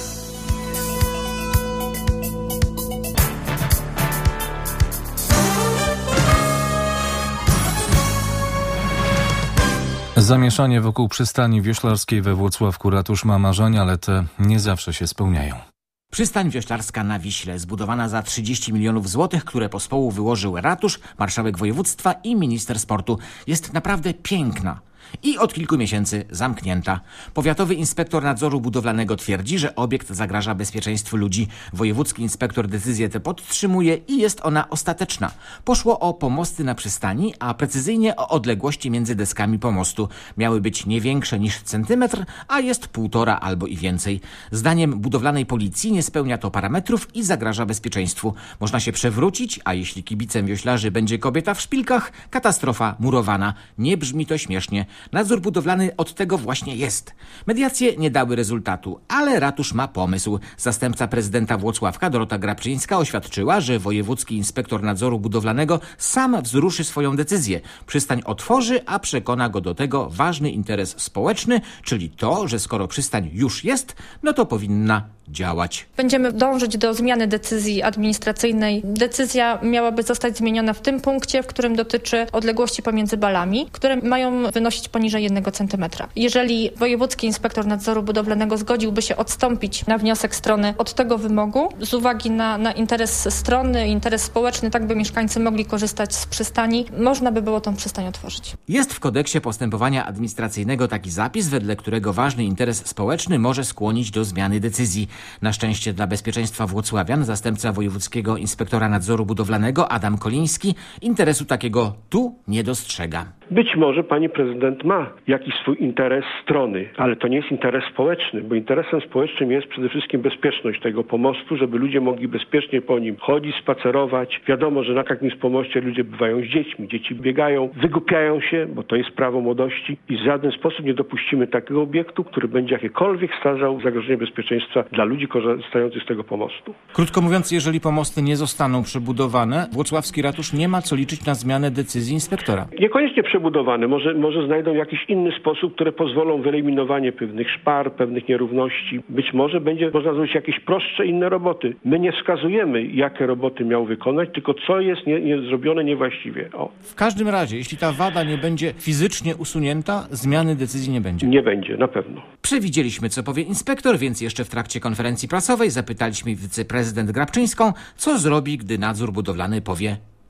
Zamieszanie wokół przystani wioślarskiej we Włocławku. Ratusz ma marzenia, ale te nie zawsze się spełniają. Przystań wioślarska na Wiśle, zbudowana za trzydzieści milionów złotych, które pospołu wyłożył ratusz, marszałek województwa i minister sportu, jest naprawdę piękna. I od kilku miesięcy zamknięta. Powiatowy inspektor nadzoru budowlanego twierdzi, że obiekt zagraża bezpieczeństwu ludzi. Wojewódzki inspektor decyzję tę podtrzymuje i jest ona ostateczna. Poszło o pomosty na przystani, a precyzyjnie o odległości między deskami pomostu. Miały być nie większe niż centymetr, a jest półtora albo i więcej. Zdaniem budowlanej policji nie spełnia to parametrów i zagraża bezpieczeństwu. Można się przewrócić, a jeśli kibicem wioślarzy będzie kobieta w szpilkach, katastrofa murowana. Nie brzmi to śmiesznie. Nadzór budowlany od tego właśnie jest. Mediacje nie dały rezultatu, ale ratusz ma pomysł. Zastępca prezydenta Włocławka Dorota Grabczyńska oświadczyła, że wojewódzki inspektor nadzoru budowlanego sam wzruszy swoją decyzję. Przystań otworzy, a przekona go do tego ważny interes społeczny, czyli to, że skoro przystań już jest, no to powinna działać. Będziemy dążyć do zmiany decyzji administracyjnej. Decyzja miałaby zostać zmieniona w tym punkcie, w którym dotyczy odległości pomiędzy balami, które mają wynosić poniżej jednego centymetra. Jeżeli wojewódzki inspektor nadzoru budowlanego zgodziłby się odstąpić na wniosek strony od tego wymogu, z uwagi na, na interes strony, interes społeczny, tak by mieszkańcy mogli korzystać z przystani, można by było tą przystań otworzyć. Jest w kodeksie postępowania administracyjnego taki zapis, wedle którego ważny interes społeczny może skłonić do zmiany decyzji. Na szczęście dla bezpieczeństwa włocławian zastępca wojewódzkiego inspektora nadzoru budowlanego Adam Koliński interesu takiego tu nie dostrzega. Być może pani prezydent ma jakiś swój interes strony, ale to nie jest interes społeczny, bo interesem społecznym jest przede wszystkim bezpieczność tego pomostu, żeby ludzie mogli bezpiecznie po nim chodzić, spacerować. Wiadomo, że na jakimś pomoście ludzie bywają z dziećmi, dzieci biegają, wygłupiają się, bo to jest prawo młodości i w żaden sposób nie dopuścimy takiego obiektu, który będzie jakiekolwiek stwarzał zagrożenie bezpieczeństwa dla ludzi korzystających z tego pomostu. Krótko mówiąc, jeżeli pomosty nie zostaną przebudowane, włocławski ratusz nie ma co liczyć na zmianę decyzji inspektora. Niekoniecznie przebudowane, może, może znajdą jakiś inny sposób, które pozwolą wyeliminowanie pewnych szpar, pewnych nierówności. Być może będzie można zrobić jakieś prostsze inne roboty. My nie wskazujemy, jakie roboty miał wykonać, tylko co jest nie, nie zrobione niewłaściwie. O. W każdym razie, jeśli ta wada nie będzie fizycznie usunięta, zmiany decyzji nie będzie. Nie będzie, na pewno. Przewidzieliśmy, co powie inspektor, więc jeszcze w trakcie konferencji prasowej zapytaliśmy wiceprezydent Grabczyńską, co zrobi, gdy nadzór budowlany powie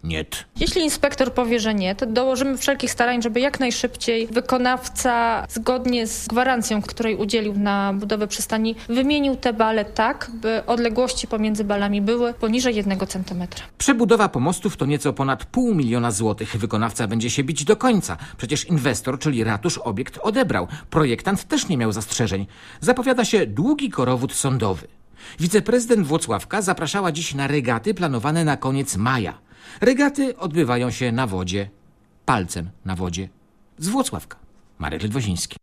nie. Jeśli inspektor powie, że nie, to dołożymy wszelkich starań, żeby jak najszybciej wykonawca, zgodnie z gwarancją, której udzielił na budowę przystani, wymienił te bale tak, by odległości pomiędzy balami były poniżej jednego centymetra. Przebudowa pomostów to nieco ponad pół miliona złotych. Wykonawca będzie się bić do końca. Przecież inwestor, czyli ratusz, obiekt odebrał. Projektant też nie miał zastrzeżeń. Zapowiada się długi korowód sądowy. Wiceprezydent Włocławka zapraszała dziś na regaty planowane na koniec maja. Regaty odbywają się na wodzie, palcem na wodzie. Z Włocławka. Marek Ledwoziński.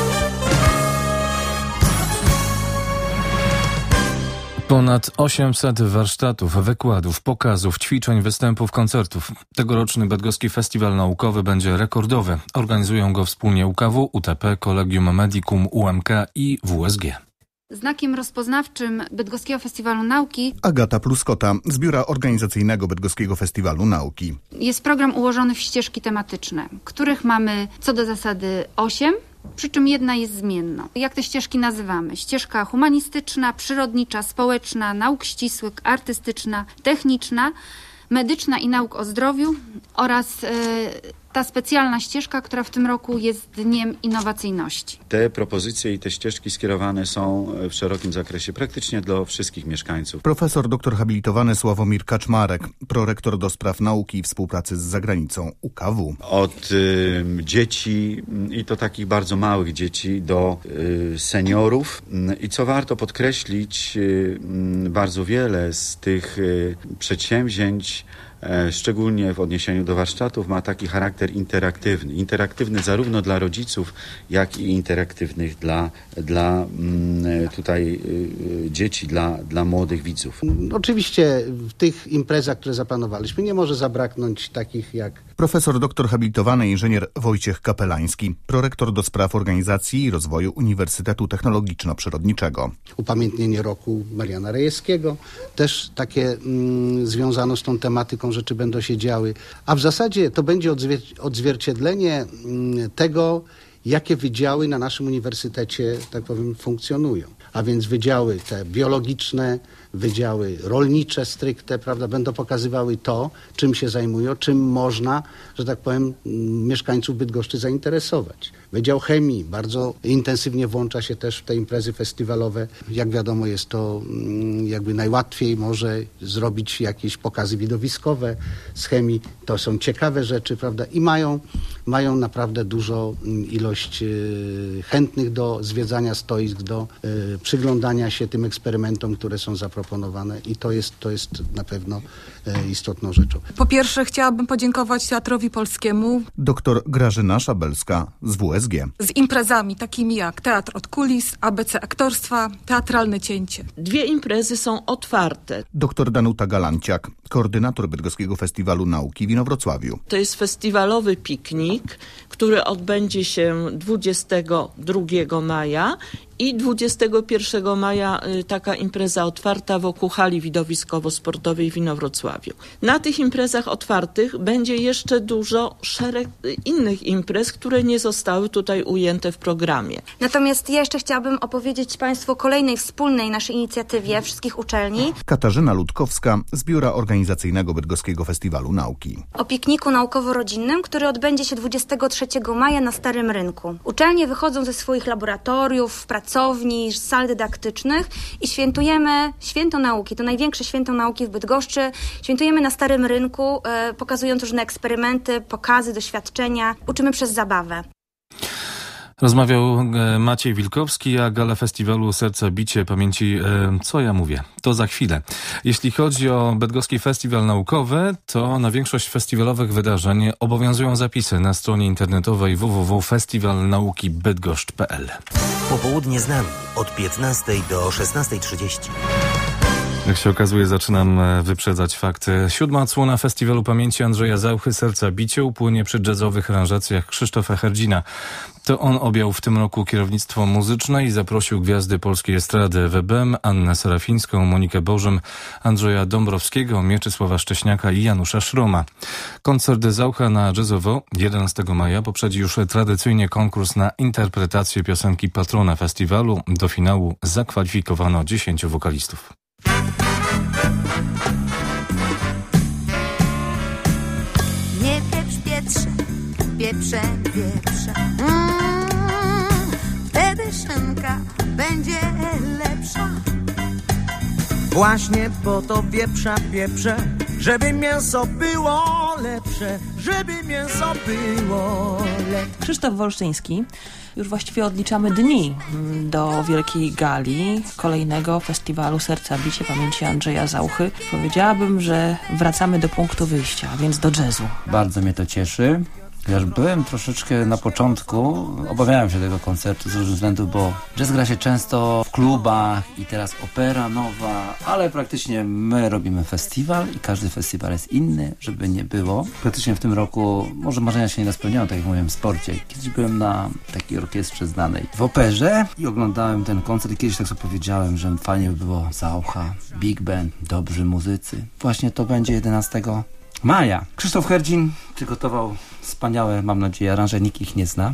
Ponad osiemset warsztatów, wykładów, pokazów, ćwiczeń, występów, koncertów. Tegoroczny Bydgoski Festiwal Naukowy będzie rekordowy. Organizują go wspólnie U K W, U T P, Collegium Medicum, U M K i W S G. Znakiem rozpoznawczym Bydgoskiego Festiwalu Nauki Agata Pluskota z Biura Organizacyjnego Bydgoskiego Festiwalu Nauki. Jest program ułożony w ścieżki tematyczne, których mamy co do zasady osiem, przy czym jedna jest zmienna. Jak te ścieżki nazywamy? Ścieżka humanistyczna, przyrodnicza, społeczna, nauk ścisłych, artystyczna, techniczna, medyczna i nauk o zdrowiu oraz yy, ta specjalna ścieżka, która w tym roku jest Dniem Innowacyjności. Te propozycje i te ścieżki skierowane są w szerokim zakresie praktycznie dla wszystkich mieszkańców. Profesor doktor habilitowany Sławomir Kaczmarek, prorektor do spraw nauki i współpracy z zagranicą U K W. Od y, dzieci i to takich bardzo małych dzieci do y, seniorów i co warto podkreślić, y, bardzo wiele z tych y, przedsięwzięć, szczególnie w odniesieniu do warsztatów, ma taki charakter interaktywny. Interaktywny zarówno dla rodziców, jak i interaktywnych dla, dla tutaj dzieci, dla, dla młodych widzów. Oczywiście w tych imprezach, które zaplanowaliśmy, nie może zabraknąć takich jak... Profesor doktor habilitowany inżynier Wojciech Kapelański, prorektor do spraw organizacji i rozwoju Uniwersytetu Technologiczno-Przyrodniczego. Upamiętnienie roku Mariana Rejewskiego, też takie mm, związano z tą tematyką rzeczy będą się działy, a w zasadzie to będzie odzwier- odzwierciedlenie mm, tego, jakie wydziały na naszym uniwersytecie, tak powiem, funkcjonują. A więc wydziały te biologiczne, wydziały rolnicze stricte, prawda, będą pokazywały to, czym się zajmują, czym można, że tak powiem, mieszkańców Bydgoszczy zainteresować. Wydział Chemii bardzo intensywnie włącza się też w te imprezy festiwalowe. Jak wiadomo, jest to jakby najłatwiej może zrobić jakieś pokazy widowiskowe z chemii. To są ciekawe rzeczy, prawda, i mają, mają naprawdę dużo ilość chętnych do zwiedzania stoisk, do przyglądania się tym eksperymentom, które są zaproponowane i to jest, to jest na pewno istotną rzeczą. Po pierwsze chciałabym podziękować Teatrowi Polskiemu. Doktor Grażyna Szabelska z W S G. Z imprezami takimi jak Teatr od kulis, A B C aktorstwa, Teatralne cięcie. Dwie imprezy są otwarte. Doktor Danuta Galanciak, koordynator Bydgoskiego Festiwalu Nauki w Inowrocławiu. To jest festiwalowy piknik, który odbędzie się dwudziestego drugiego maja i dwudziestego pierwszego maja taka impreza otwarta wokół hali widowiskowo-sportowej w Inowrocławiu. Na tych imprezach otwartych będzie jeszcze dużo szereg innych imprez, które nie zostały tutaj ujęte w programie. Natomiast ja jeszcze chciałabym opowiedzieć Państwu o kolejnej wspólnej naszej inicjatywie wszystkich uczelni. Katarzyna Ludkowska z Biura Organizacyjnego Bydgoskiego Festiwalu Nauki. O pikniku naukowo-rodzinnym, który odbędzie się dwudziestego trzeciego maja na Starym Rynku. Uczelnie wychodzą ze swoich laboratoriów, pracowni, sal dydaktycznych i świętujemy Święto Nauki. To największe Święto Nauki w Bydgoszczy. Świętujemy na Starym Rynku, e, pokazując różne eksperymenty, pokazy, doświadczenia. Uczymy przez zabawę. Rozmawiał Maciej Wilkowski, a gala festiwalu Serca Bicie Pamięci, co ja mówię, to za chwilę. Jeśli chodzi o Bydgoski Festiwal Naukowy, to na większość festiwalowych wydarzeń obowiązują zapisy na stronie internetowej w w w kropka festiwal nauki bydgoszcz kropka p l. Popołudnie z nami od piętnastej do szesnastej trzydzieści. Jak się okazuje, zaczynam wyprzedzać fakty. Siódma odsłona Festiwalu Pamięci Andrzeja Zauchy Serca Bicie upłynie przy jazzowych aranżacjach Krzysztofa Herdzina. To on objął w tym roku kierownictwo muzyczne i zaprosił gwiazdy polskiej estrady W B M, Annę Serafińską, Monikę Bożym, Andrzeja Dąbrowskiego, Mieczysława Szcześniaka i Janusza Szroma. Koncert Zaucha na jazzowo jedenastego maja poprzedzi już tradycyjnie konkurs na interpretację piosenki patrona festiwalu. Do finału zakwalifikowano dziesięciu wokalistów. wieprze, wieprze, wieprze. Mm, wtedy szynka będzie lepsza. Właśnie po to wieprza, wieprze, żeby mięso było lepsze, żeby mięso było lepsze. Krzysztof Wolsztyński. Już właściwie odliczamy dni do wielkiej gali kolejnego festiwalu Serca Bicie pamięci Andrzeja Zauchy. Powiedziałabym, że wracamy do punktu wyjścia, więc do jazzu. Bardzo mnie to cieszy. Chociaż byłem troszeczkę na początku, obawiałem się tego koncertu z różnych względów, bo jazz gra się często w klubach i teraz opera nowa, ale praktycznie my robimy festiwal i każdy festiwal jest inny, żeby nie było. Praktycznie w tym roku, może marzenia się nie spełniają, tak jak mówiłem, w sporcie. Kiedyś byłem na takiej orkiestrze znanej w operze i oglądałem ten koncert i kiedyś tak sobie powiedziałem, że fajnie by było Zaucha, Big Band, dobrzy muzycy. Właśnie to będzie jedenastego maja. Krzysztof Herdzin przygotował wspaniałe, mam nadzieję, aranże, nikt ich nie zna.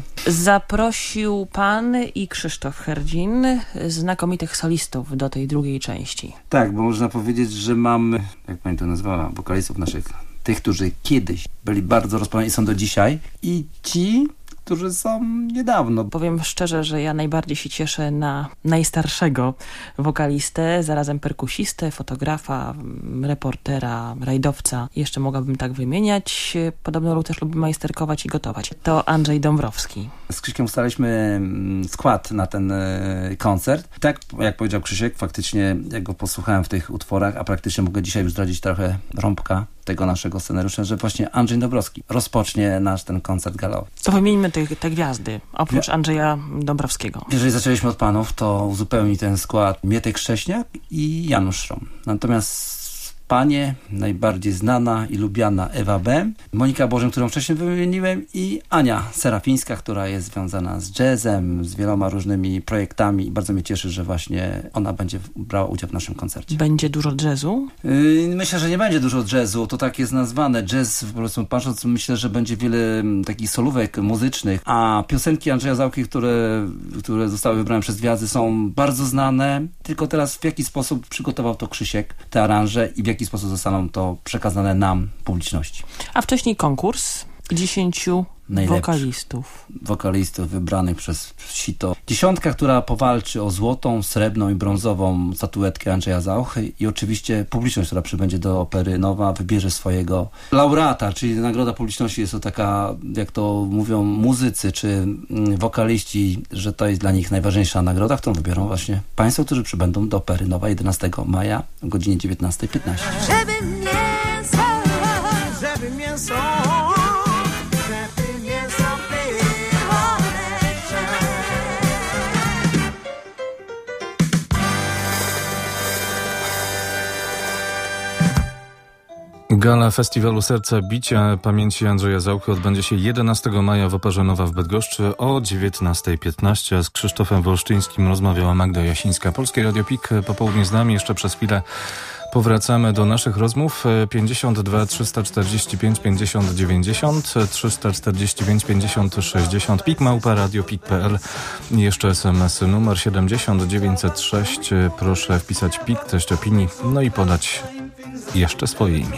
Zaprosił pan i Krzysztof Herdzin znakomitych solistów do tej drugiej części. Tak, bo można powiedzieć, że mamy, jak pani to nazwała, wokalistów naszych, tych, którzy kiedyś byli bardzo rozpoznani i są do dzisiaj, i ci, którzy są niedawno. Powiem szczerze, że ja najbardziej się cieszę na najstarszego wokalistę, zarazem perkusistę, fotografa, reportera, rajdowca. Jeszcze mogłabym tak wymieniać. Podobno też lubi majsterkować i gotować. To Andrzej Dąbrowski. Z Krzyśkiem ustaliliśmy skład na ten koncert. Tak, jak powiedział Krzysiek, faktycznie jak go posłuchałem w tych utworach, a praktycznie mogę dzisiaj już zdradzić trochę rąbka tego naszego scenariusza, że właśnie Andrzej Dąbrowski rozpocznie nasz ten koncert galowy. To wymieńmy te, te gwiazdy, oprócz ja. Andrzeja Dąbrowskiego. Jeżeli zaczęliśmy od panów, to uzupełni ten skład Mietek Szcześniak i Janusz Szrom. Natomiast panie, najbardziej znana i lubiana Ewa B., Monika Bożym, którą wcześniej wymieniłem, i Ania Serafińska, która jest związana z jazzem, z wieloma różnymi projektami i bardzo mnie cieszy, że właśnie ona będzie brała udział w naszym koncercie. Będzie dużo jazzu? Yy, myślę, że nie będzie dużo jazzu, to tak jest nazwane. Jazz, po prostu patrząc, myślę, że będzie wiele takich solówek muzycznych, a piosenki Andrzeja Zauchy, które, które zostały wybrane przez gwiazdy, są bardzo znane, tylko teraz w jaki sposób przygotował to Krzysiek, te aranże, i w jaki sposób zostaną to przekazane nam, publiczności. A wcześniej konkurs dziesięciu wokalistów. Wokalistów wybranych przez sito. Dziesiątka, która powalczy o złotą, srebrną i brązową statuetkę Andrzeja Zauchy, i oczywiście publiczność, która przybędzie do Opery Nowa, wybierze swojego laureata, czyli nagroda publiczności. Jest to taka, jak to mówią muzycy czy wokaliści, że to jest dla nich najważniejsza nagroda, którą wybiorą właśnie państwo, którzy przybędą do Opery Nowa jedenastego maja o godzinie dziewiętnasta piętnaście. Żeby mięso, żeby mięso, Gala Festiwalu Serca Bicia pamięci Andrzeja Zauchy odbędzie się jedenastego maja w Operze Nowa w Bydgoszczy o dziewiętnasta piętnaście. Z Krzysztofem Wolsztyńskim rozmawiała Magda Jasińska. Polskie Radio Pik popołudnie z nami. Jeszcze przez chwilę powracamy do naszych rozmów. pięćdziesiąt dwa trzysta czterdzieści pięć pięćdziesiąt dziewięćdziesiąt, trzysta czterdzieści pięć pięćdziesiąt sześćdziesiąt, pik małpa radiopik kropka p l. Jeszcze es em es numer siedemdziesiąt dziewięćset sześć. Proszę wpisać pik, treść opinii, no i podać jeszcze swoje imię.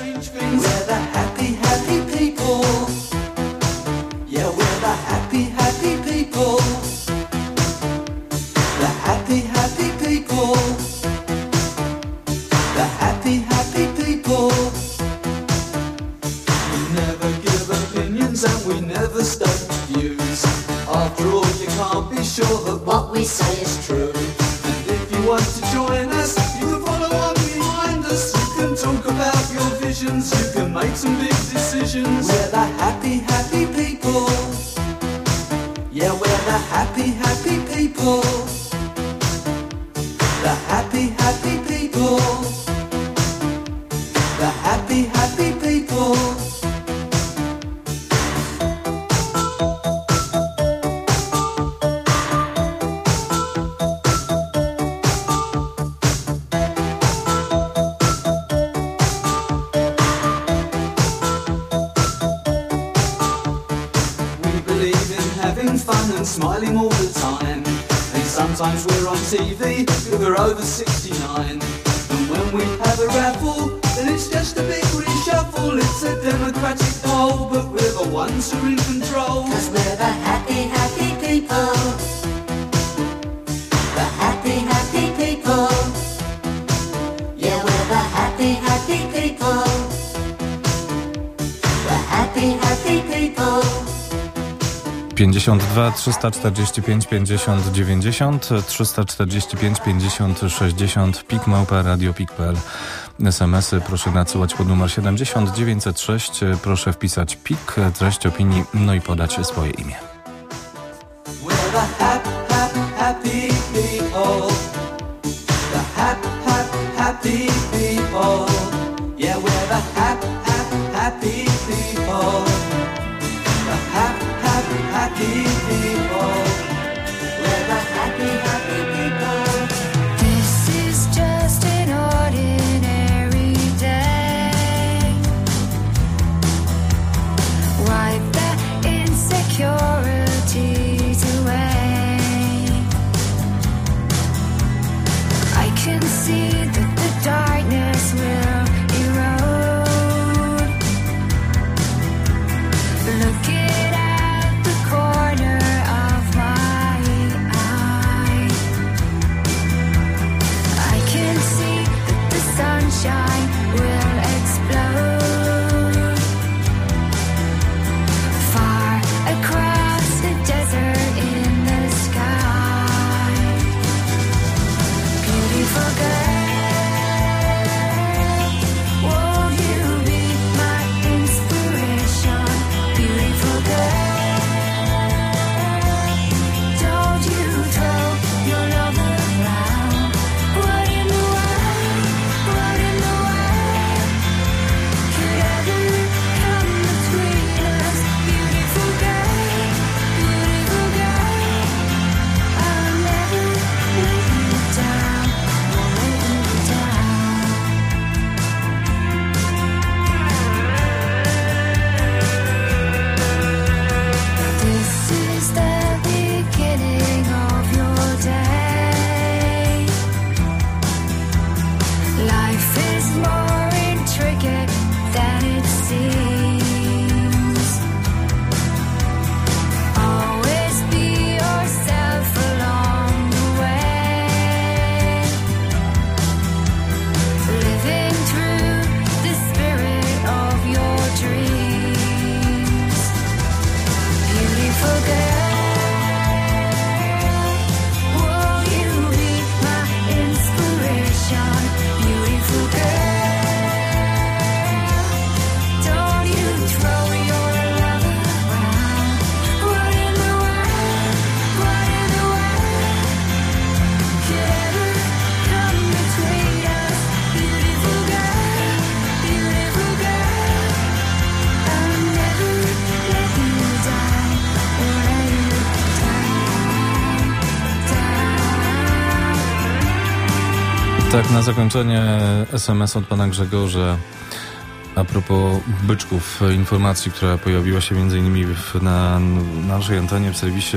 what we say is true. And if you want to join us, you can follow on behind us. You can talk about your visions, you can make some big decisions. We're the happy, happy people. Yeah, we're the happy, happy people. The happy, happy people. The happy, happy people. Smiling all the time, and sometimes we're on T V, we're over sixty-nine. And when we have a raffle, then it's just a big reshuffle. It's a democratic poll, but we're the ones who are in control. 'Cause we're the happy, happy people. The happy, happy people. Yeah, we're the happy, happy people. The happy, happy people. pięćdziesiąt dwa trzysta czterdzieści pięć pięćdziesiąt dziewięćdziesiąt, trzysta czterdzieści pięć pięćdziesiąt sześćdziesiąt, pik małpa radio pik kropka p l. es em esy proszę nadsyłać pod numer siedemdziesiąt dziewięćset sześć. Proszę wpisać pik, treść opinii, no i podać swoje imię. We're the happy, happy, happy people. The happy, happy, happy people. Yeah, we're the happy, happy, happy people. The happy, happy, happy people. We're the happy, happy people. This is just an ordinary day. Wipe the insecurities away. I can see that the darkness will erode. Looking at the corner of my eye, I can see that the sunshine will explode. Far across the desert in the sky. Beautiful girl, won't you be my inspiration? Beautiful girl, don't you throw your love around. What in the world, what in the world could ever come between us? Beautiful girl, beautiful girl, I'll never let you down, won't let you down. This is the beginning of your day. Life is more intricate than it seems. Always be yourself along the way. Living through the spirit of your dreams. Beautiful girl, won't you be my inspiration? Beautiful girl, don't you throw your love around. What in the world, what in the world could ever come between us? Beautiful girl, beautiful girl, I'll never let you down, or let you Tak, na zakończenie es em es od pana Grzegorza a propos byczków, informacji, która pojawiła się między innymi w, na, na naszej antenie w serwisie.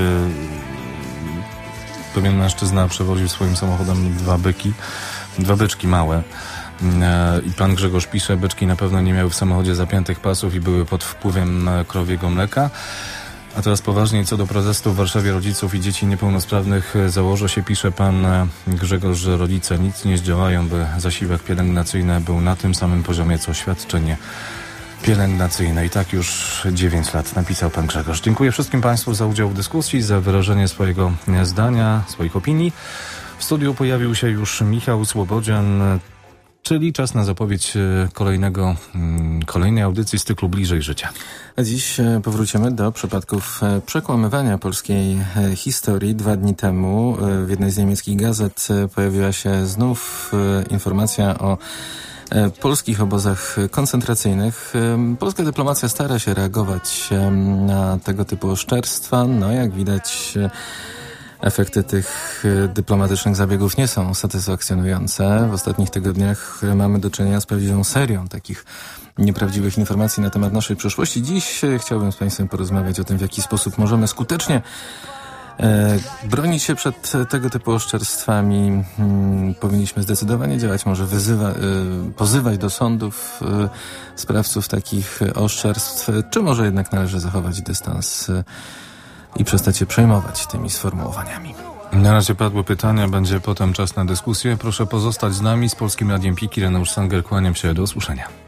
Pewien mężczyzna przewoził swoim samochodem dwa byki, dwa byczki małe. E, I pan Grzegorz pisze, byczki na pewno nie miały w samochodzie zapiętych pasów i były pod wpływem krowiego mleka. A teraz poważniej, co do protestu w Warszawie rodziców i dzieci niepełnosprawnych, założę się, pisze pan Grzegorz, że rodzice nic nie zdziałają, by zasiłek pielęgnacyjny był na tym samym poziomie, co świadczenie pielęgnacyjne. I tak już dziewięć lat, napisał pan Grzegorz. Dziękuję wszystkim państwu za udział w dyskusji, za wyrażenie swojego zdania, swoich opinii. W studiu pojawił się już Michał Słobodzian, czyli czas na zapowiedź kolejnego, kolejnej audycji z cyklu Bliżej Życia. A dziś powrócimy do przypadków przekłamywania polskiej historii. Dwa dni temu w jednej z niemieckich gazet pojawiła się znów informacja o polskich obozach koncentracyjnych. Polska dyplomacja stara się reagować na tego typu oszczerstwa. No, jak widać, efekty tych dyplomatycznych zabiegów nie są satysfakcjonujące. W ostatnich tygodniach mamy do czynienia z prawdziwą serią takich nieprawdziwych informacji na temat naszej przeszłości. Dziś chciałbym z państwem porozmawiać o tym, w jaki sposób możemy skutecznie E, bronić się przed tego typu oszczerstwami hmm, powinniśmy zdecydowanie działać, może wyzywa, e, pozywać do sądów e, sprawców takich oszczerstw, czy może jednak należy zachować dystans e, i przestać się przejmować tymi sformułowaniami. Na razie padły pytania, będzie potem czas na dyskusję. Proszę pozostać z nami. Z Polskim Radiem Pik, Ireneusz Sanger, kłaniam się, do usłyszenia.